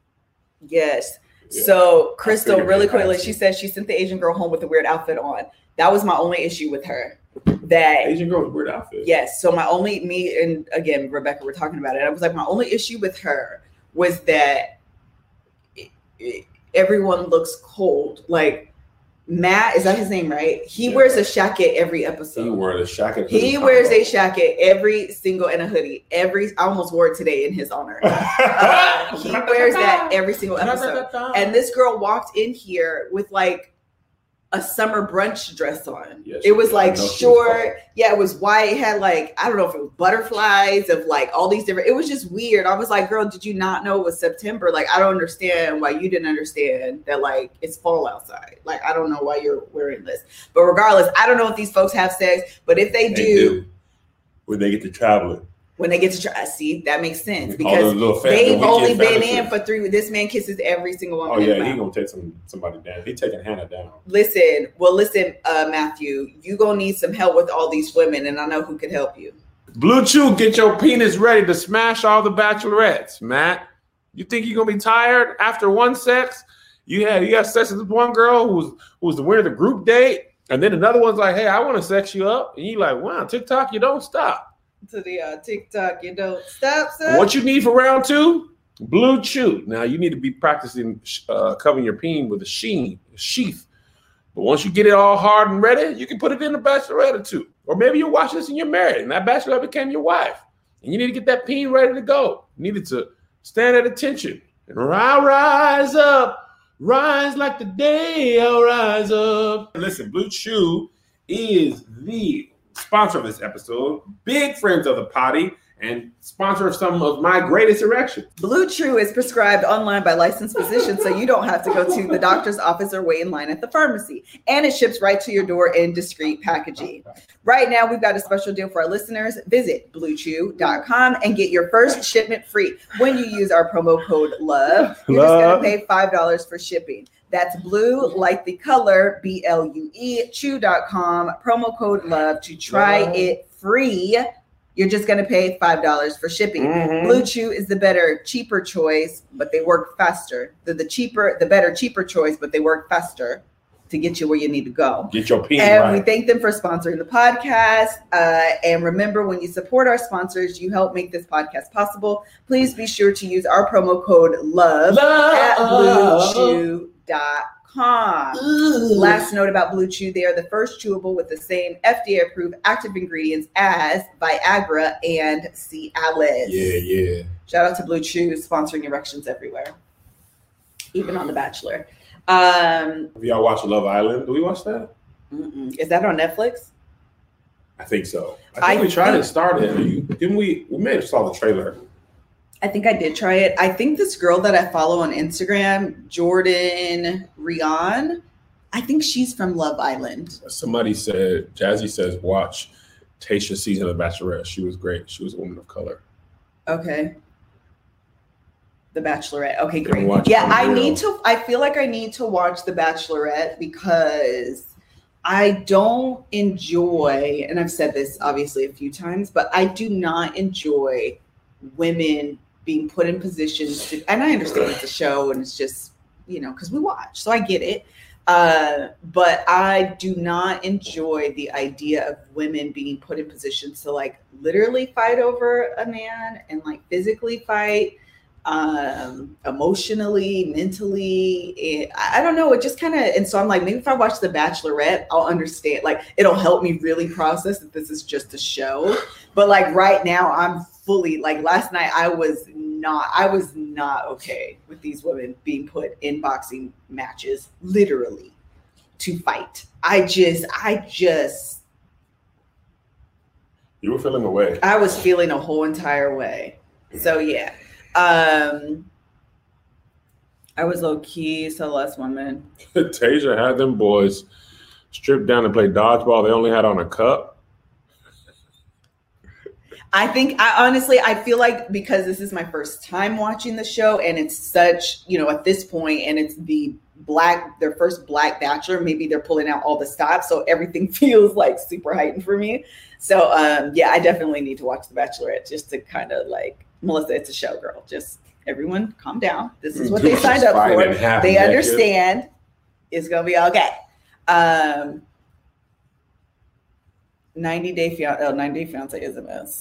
Yes. Yeah. So I Crystal, figured really they had quickly, to. she said she sent the Asian girl home with a weird outfit on. That was my only issue with her. That Asian girl with weird outfit. yes. So my only me and again Rebecca were talking about it. I was like, my only issue with her was that it, it, everyone looks cold. Like Matt, is that his name, right? He Yeah. wears a jacket every episode. He wore the shacket. He wears a jacket every single and a hoodie. Every I almost wore it today in his honor. Uh, he wears that every single episode. And this girl walked in here with like a summer brunch dress on. Yeah, she it was did. like I know she was short. cold. Yeah, it was white. It had like, I don't know if it was butterflies of like all these different, it was just weird. I was like, girl, did you not know it was September? Like, I don't understand why you didn't understand that like it's fall outside. Like, I don't know why you're wearing this. But regardless, I don't know if these folks have sex, but if they, They do, do. When they get to traveling. when they get to try, see, that makes sense All because those little fam- they've the only weekend been family in trips. for three. This man kisses every single woman. Oh in the yeah, he mouth. gonna take some somebody down. He taking Hannah down. Listen, well, listen, uh, Matthew, you gonna need some help with all these women, and I know who can help you. Blue Chew, get your penis ready to smash all the bachelorettes, Matt. You think you're gonna be tired after one sex? You had you got sex with one girl who's who's the winner of the group date, and then another one's like, "Hey, I want to sex you up," and you like, "Wow, TikTok, you don't stop." To the uh, TikTok, you don't stop, son. What you need for round two? Blue Chew. Now you need to be practicing uh, covering your peen with a sheen, a sheath. But once you get it all hard and ready, you can put it in a bachelorette or two. Or maybe you're watching this and you're married, and that bachelorette became your wife. And you need to get that peen ready to go. You needed to stand at attention. And I'll rise up, rise like the day I'll rise up. Listen, Blue Chew is the sponsor of this episode, big friends of the potty, and sponsor of some of my greatest erections. Blue Chew is prescribed online by licensed physicians, so you don't have to go to the doctor's office or wait in line at the pharmacy. And it ships right to your door in discreet packaging. Right now, we've got a special deal for our listeners. Visit blue chew dot com and get your first shipment free when you use our promo code LOVE. You're just Love. going to pay five dollars for shipping. That's blue, like the color, B L U E, chew dot com, promo code LOVE to try Love. it free. You're just going to pay five dollars for shipping. Mhm. Blue Chew is the better, cheaper choice, but they work faster. They're the cheaper, the better, cheaper choice, but they work faster to get you where you need to go. Get your peen And right. we thank them for sponsoring the podcast. Uh, and remember, when you support our sponsors, you help make this podcast possible. Please be sure to use our promo code LOVE, at blue chew dot com. Last note about Blue Chew, they are the first chewable with the same F D A-approved active ingredients as Viagra and Cialis. Yeah, yeah. Shout out to Blue Chew, sponsoring erections everywhere, even on The Bachelor. Um, Have y'all watched Love Island? Do we watch that? mm-mm. Is that on Netflix? I think so. I think I we tried think- to start it. You, didn't we? We may have saw the trailer. I think I did try it. I think this girl that I follow on Instagram, Jordan Rian, I think she's from Love Island. Somebody said, Jazzy says, watch Tayshia's season of The Bachelorette. She was great. She was a woman of color. Okay. The Bachelorette. Okay, Didn't great. watch Yeah, it, I yeah. need to. I feel like I need to watch The Bachelorette because I don't enjoy, and I've said this obviously a few times, but I do not enjoy women being put in positions to, and I understand it's a show and it's just, you know, because we watch, so I get it. Uh, but I do not enjoy the idea of women being put in positions to like literally fight over a man and like physically fight, um, emotionally, mentally. It, I don't know. It just kind of, and so I'm like, maybe if I watch The Bachelorette, I'll understand. Like, it'll help me really process that this is just a show. But like right now, I'm fully like last night. I was not. I was not okay with these women being put in boxing matches, literally, to fight. I just, I just, You were feeling away. I was feeling a whole entire way. So yeah. Um, I was low key, so less women. Tasia had them boys stripped down and play dodgeball. They only had on a cup. I think I honestly I feel like because this is my first time watching the show and it's such, you know, at this point and it's the black their first black bachelor, maybe they're pulling out all the stops, so everything feels like super heightened for me. So um yeah, I definitely need to watch The Bachelorette just to kind of like, Melissa, it's a show, girl. Just everyone calm down. This is what they signed up for. They understand it's gonna be okay. Um ninety Day Fiance, oh, ninety Day Fiance is a mess.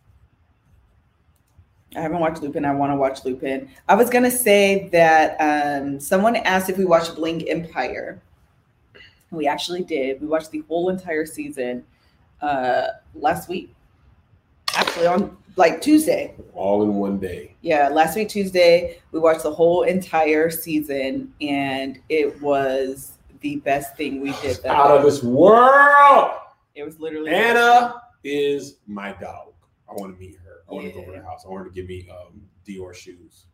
I haven't watched Lupin. I want to watch Lupin. I was going to say that um, someone asked if we watched Bling Empire. We actually did. We watched the whole entire season uh, last week. Actually, on like Tuesday. All in one day. Yeah, last week, Tuesday, we watched the whole entire season, and it was the best thing we did. That Out day. of this world. It was literally Anna is my dog. I want to meet her. I want to go Yeah. over to her house. I want her to give me um, Dior shoes.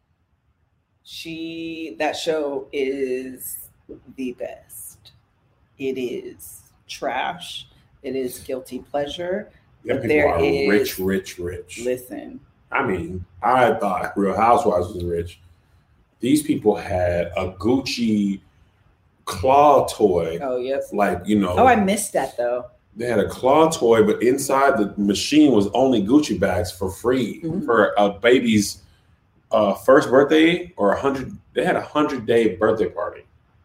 She, that show is the best. It is trash. It is guilty pleasure. Yeah, But people there are is- rich, rich, rich. Listen, I mean, I thought Real Housewives was rich. These people had a Gucci claw toy. oh, yep. Like, you know, Oh, I missed that though. they had a claw toy, but inside the machine was only Gucci bags for free Mhm. for a baby's uh, first birthday or a hundred. They had a hundred day birthday party,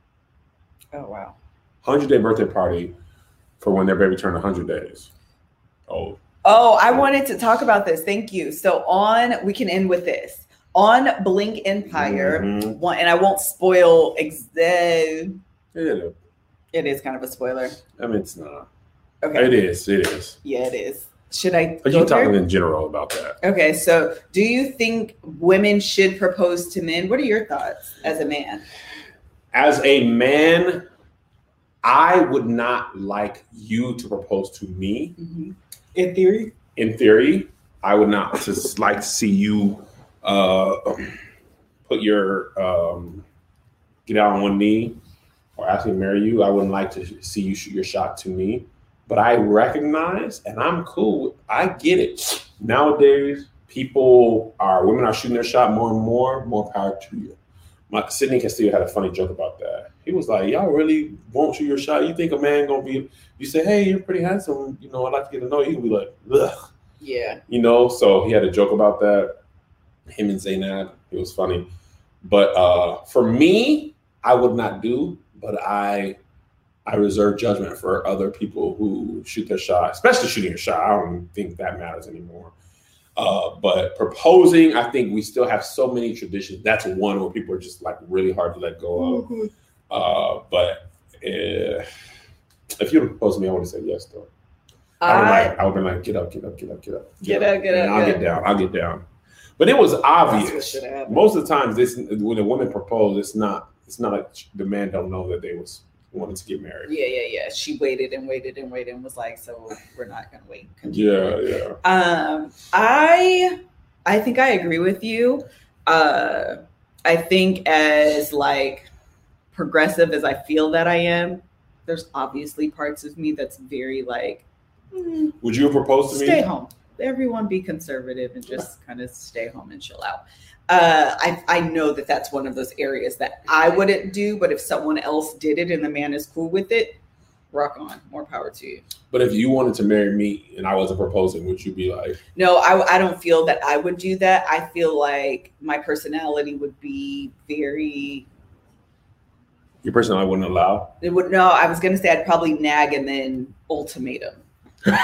Oh, wow. hundred day birthday party for when their baby turned a hundred days. Oh, Oh, I wanted to talk about this. Thank you. So on, we can end with this. On Bling Empire, Mhm. one, and I won't spoil, ex- uh, yeah. it is kind of a spoiler. I mean, it's not. Okay. It is. It is. Yeah, it is. Should I But go you talking there? in general about that? Okay, so do you think women should propose to men? What are your thoughts as a man? As a man, I would not like you to propose to me. In theory? In theory, I would not just like to see you uh, put your um, get out on one knee or ask me to marry you. I wouldn't like to see you shoot your shot to me. But I recognize, and I'm cool with, I get it. Nowadays, people are, women are shooting their shot more and more, more power to you. My, Sidney Castillo had a funny joke about that. He was like, y'all really won't shoot your shot? You think a man gonna be, you say, hey, you're pretty handsome, you know, I'd like to get to know you. He'll be like, ugh. Yeah. You know, so he had a joke about that. Him and Zaynab, it was funny. But uh, for me, I would not do, but I I reserve judgment for other people who shoot their shot, especially shooting a shot. I don't think that matters anymore. Uh, but proposing, I think we still have so many traditions. That's one where people are just like really hard to let go of. Mhm. Uh, but uh, if you would propose to me, I would have said yes, though. I would I, like, I would be like, get up, get up, get up, get up, Get up, get And up, I'll get get down. I'll get down. But it was That's obvious. what should happen. Most of the times, this when a woman proposed, it's not. It's not like the man don't know that they was wanted to get married. yeah, yeah, yeah. She waited and waited and waited and was like, so we're not gonna wait. Yeah, yeah. Um, I I think I agree with you. Uh, I think as like progressive as I feel that I am, there's obviously parts of me that's very like, mm, Would you propose to me? stay home. everyone be conservative and just kind of stay home and chill out. Uh, I, I know that that's one of those areas that I wouldn't do, but if someone else did it and the man is cool with it, rock on, more power to you. But if you wanted to marry me and I wasn't proposing, would you be like? No, I, I don't feel that I would do that. I feel like my personality would be very... Your personality wouldn't allow? It would. No, I was going to say I'd probably nag and then ultimatum. Like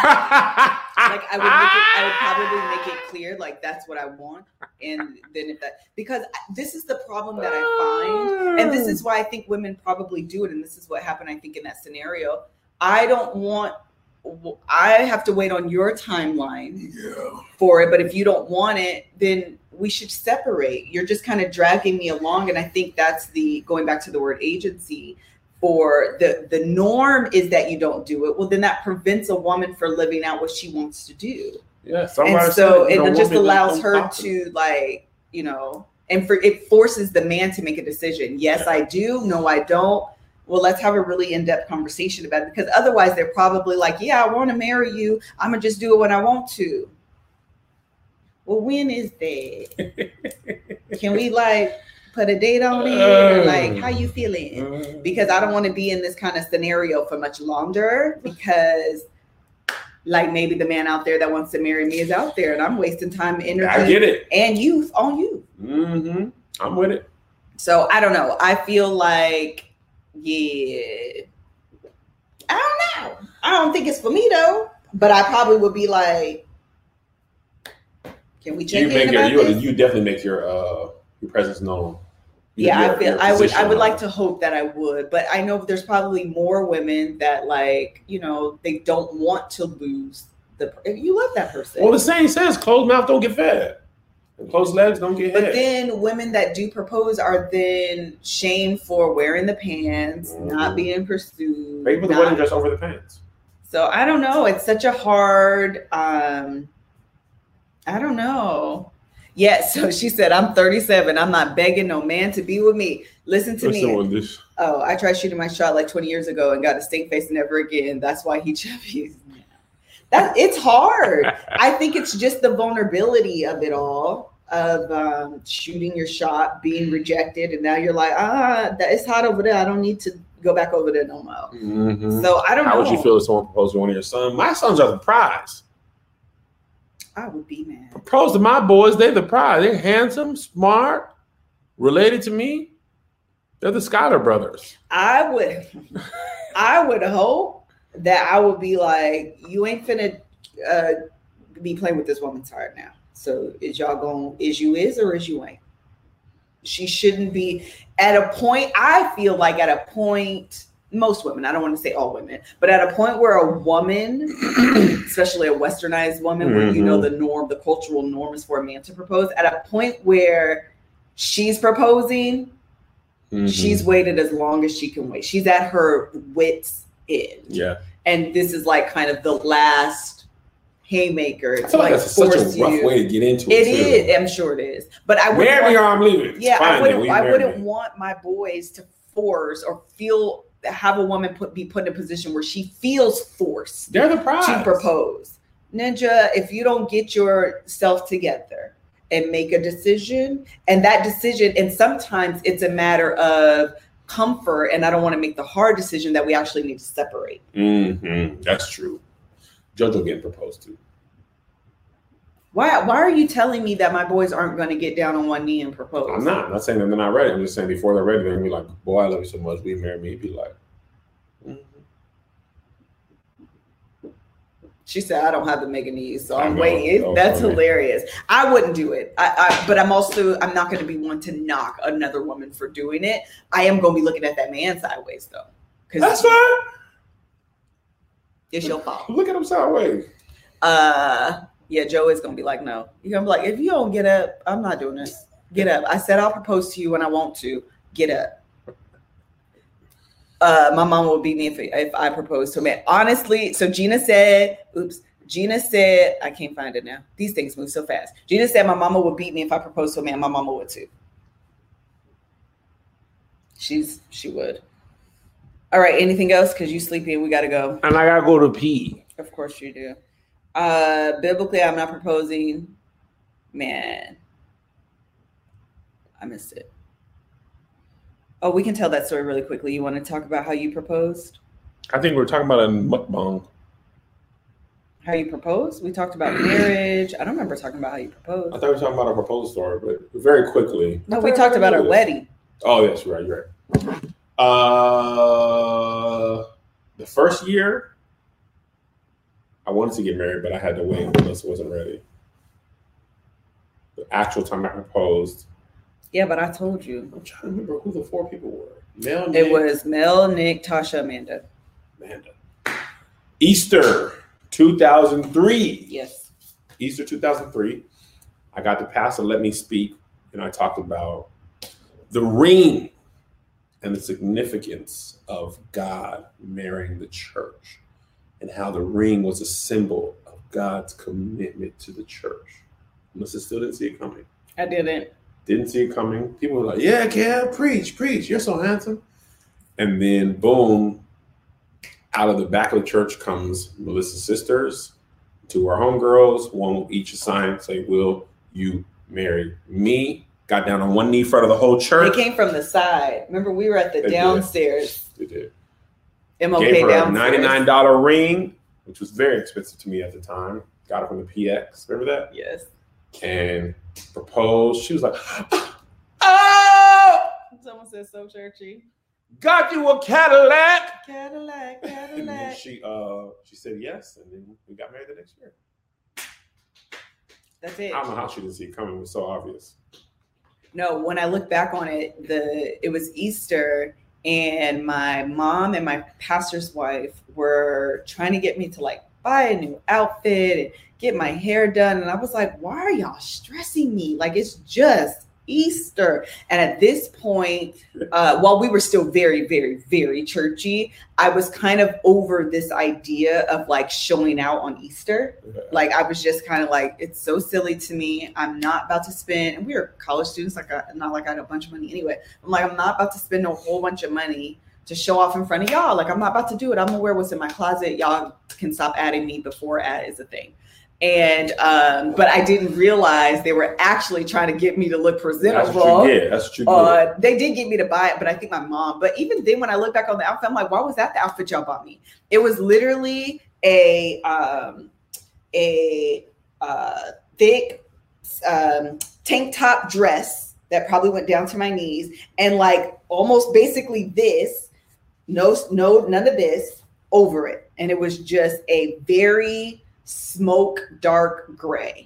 I would make it, I would probably make it clear, like that's what I want, and then if that, because this is the problem that I find, and this is why I think women probably do it, and this is what happened, I think, in that scenario. I don't want, I have to wait on your timeline yeah. for it, but if you don't want it, then we should separate. You're just kind of dragging me along, and I think that's the, going back to the word agency, for the the norm is that you don't do it. Well, then that prevents a woman from living out what she wants to do. Yeah, and so it just allows her to, like, you know, and for it forces the man to make a decision. Yes, I do. No, I don't. Well, let's have a really in-depth conversation about it, because otherwise they're probably like, yeah, I want to marry you. I'm gonna just do it when I want to. Well, when is that? Can we like put a date on it? Or like, how you feeling? Because I don't want to be in this kind of scenario for much longer, because like maybe the man out there that wants to marry me is out there and I'm wasting time, energy, I get it, and youth on you. Mm-hmm. I'm with it. So I don't know. I feel like, yeah, I don't know. I don't think it's for me though, but I probably would be like, can we check you in make about your, this? you, you definitely make your uh your presence known. Yeah, your, I feel your I would I would known. like to hope that I would, but I know there's probably more women that, like, you know, they don't want to lose the, you love that person. Well, the saying says closed mouth don't get fed. And closed legs don't get But head. then women that do propose are then shamed for wearing the pants, mm-hmm. not being pursued. They put the not, wedding dress over the pants. So I don't know. It's such a hard, um, I don't know. Yeah, so she said, I'm thirty-seven. I'm not begging no man to be with me. Listen to Listen me. On this. Oh, I tried shooting my shot like twenty years ago and got a stink face never again. That's why he chubby. That it's hard. I think it's just the vulnerability of it all, of um, shooting your shot, being rejected, and now you're like, ah, that it's hot over there. I don't need to go back over there no more. Mm-hmm. So I don't How know. would you feel if someone proposed to one of your sons? My sons are the prize. I would be mad. Propose to my boys, they're the prize. They're handsome, smart, related to me. They're the Schuyler brothers. I would, I would hope that I would be like, you ain't finna uh, be playing with this woman's heart now. So is y'all going, is you is or is you ain't? She shouldn't be at a point. I feel like at a point, most women, I don't want to say all women, but at a point where a woman, especially a westernized woman, mm-hmm. where you know the norm, the cultural norm is for a man to propose, at a point where she's proposing, mm-hmm. she's waited as long as she can wait. She's at her wit's end. Yeah. And this is like kind of the last haymaker. I feel like, like that's such a rough you. way to get into it. It too. is. I'm sure it is. But I wouldn't marry me or I'm leaving. Yeah, Fine, I wouldn't, I wouldn't me. want my boys to force or feel have a woman put be put in a position where she feels forced They're the prize. to propose. Ninja, if you don't get yourself together and make a decision, and that decision, and sometimes it's a matter of comfort, and I don't want to make the hard decision that we actually need to separate. Mm-hmm. That's true. JoJo getting proposed to. Why Why are you telling me that my boys aren't going to get down on one knee and propose? I'm not. I'm not saying that they're not ready. I'm just saying before they're ready, they're going to be like, boy, I love you so much. Will you marry me? He'd be like, mm-hmm. She said, I don't have the mega knees, so I I'm know. waiting. Oh, That's funny. hilarious. I wouldn't do it. I, I, but I'm also, I'm not going to be one to knock another woman for doing it. I am going to be looking at that man sideways, though. That's fine. It's your fault. Look at him sideways. Uh... Yeah, Joe is going to be like, no. You're going to be like, if you don't get up, I'm not doing this. Get up. I said I'll propose to you when I want to. Get up. Uh, my mom will beat me if, if I propose to a man. Honestly, so Gina said, oops, Gina said, I can't find it now. These things move so fast. Gina said my mama would beat me if I proposed to a man. My mama would too. She's, she would. All right, anything else? Because you sleepy and we got to go. And I got to go to pee. Of course you do. Uh, biblically, I'm not proposing. Man, I missed it. Oh, we can tell that story really quickly. You want to talk about how you proposed? I think we're talking about a mukbang. How you proposed? We talked about marriage. I don't remember talking about how you proposed. I thought we were talking about a proposal story, but very quickly. No, we talked about our wedding. Oh, yes, you're right. You're right. Uh, the first year, I wanted to get married, but I had to wait. Melissa wasn't ready. The actual time I proposed. Yeah, but I told you. I'm trying to remember who the four people were. Mel, It Nick, was Mel, Nick, Tasha, Amanda. Amanda. Easter two thousand three. Yes. Easter two thousand three. I got the pastor let me speak, and I talked about the ring and the significance of God marrying the church and how the ring was a symbol of God's commitment to the church. Melissa still didn't see it coming. I didn't. Didn't see it coming. People were like, yeah, Kev, preach, preach. You're so handsome. And then, boom, out of the back of the church comes Melissa's sisters, two of our homegirls, one each assigned, say, will you marry me? Got down on one knee in front of the whole church. They came from the side. Remember, we were at the They downstairs. They did. M O K Gave her downstairs. a ninety-nine dollars ring, which was very expensive to me at the time. Got it from the P X. Remember that? Yes. And proposed. She was like, oh! Someone said so churchy. Got you a Cadillac. Cadillac, And then Cadillac. she uh she said yes, and then we got married the next year. That's it. I don't know how she didn't see it coming. It was so obvious. No, when I look back on it, the it was Easter, and my mom and my pastor's wife were trying to get me to like buy a new outfit and get my hair done. And I was like, why are y'all stressing me? Like, it's just Easter. And at this point, uh, while we were still very, very, very churchy, I was kind of over this idea of like showing out on Easter. Yeah. Like, I was just kind of like, it's so silly to me. I'm not about to spend, and we were college students, like I, not like I had a bunch of money anyway. I'm like, I'm not about to spend a whole bunch of money to show off in front of y'all. Like, I'm not about to do it. I'm gonna wear what's in my closet. Y'all can stop adding me before ad is a thing. And um, but I didn't realize they were actually trying to get me to look presentable. That's what you did. That's what you did. Uh, they did get me to buy it, but I think my mom. But even then, when I look back on the outfit, I'm like, why was that the outfit y'all bought me? It was literally a um, a uh, thick um, tank top dress that probably went down to my knees, and like almost basically this, no, no, none of this over it, and it was just a very smoke dark gray.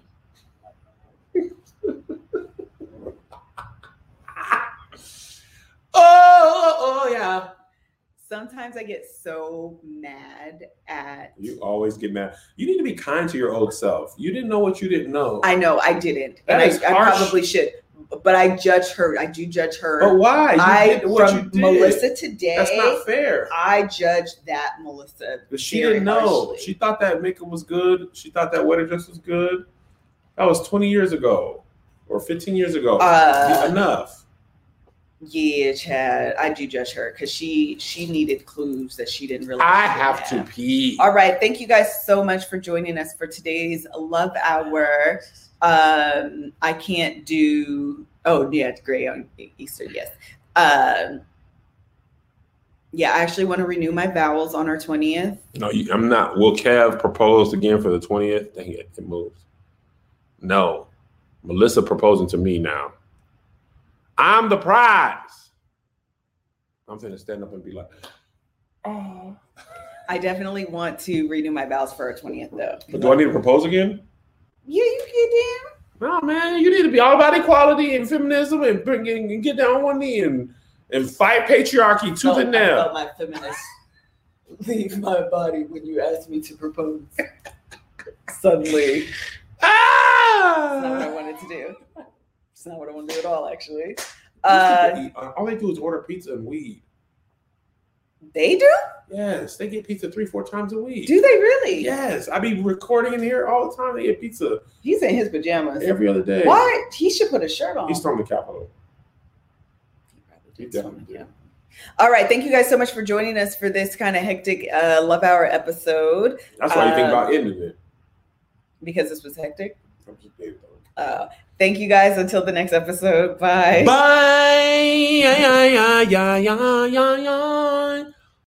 Oh, oh, yeah. Sometimes I get so mad at. You always get mad. You need to be kind to your old self. You didn't know what you didn't know. I know I didn't, That and is I, I harsh. probably should, but I judge her. I do judge her. But why? You I did what you from did. Melissa today. That's not fair. I judged that Melissa. But she very didn't know. harshly. She thought that makeup was good. She thought that wedding dress was good. That was twenty years ago or fifteen years ago. Uh, Enough. Yeah, Chad. I do judge her because she she needed clues that she didn't really. I have to pee. All right. Thank you guys so much for joining us for today's Love Hour. Um, I can't do. Oh, yeah, it's great on Easter. Yes. Um, yeah, I actually want to renew my vows on our twentieth. No, you, I'm not. Will Kev propose again for the twentieth? Dang it, it moves. No. Melissa proposing to me now. I'm the prize. I'm going to stand up and be like, oh. I definitely want to renew my vows for our twentieth, though. But do I need to propose again? Yeah, you get No, man. You need to be all about equality and feminism and bring and, and get down on one knee and, and fight patriarchy tooth and I nail. felt my feminist leave my body when you asked me to propose. Suddenly. That's not what I Ah! wanted to do. It's not what I want to do at all, actually. These Uh, people eat- all they do is order pizza and weed. they do? Yes, they get pizza three, four times a week. Do they really? Yes, I be recording in here all the time. They get pizza He's in his pajamas. every other day. Why? He should put a shirt on. He's from the Capitol. He probably He did definitely something, did. yeah. All right. Thank you guys so much for joining us for this kind of hectic uh, Love Hour episode. That's why you think Uh, about ending it. Because this was hectic. I'm just Dave. Uh, thank you guys. Until the next episode. Bye. Bye. Yeah, yeah, yeah, yeah, yeah, yeah, yeah.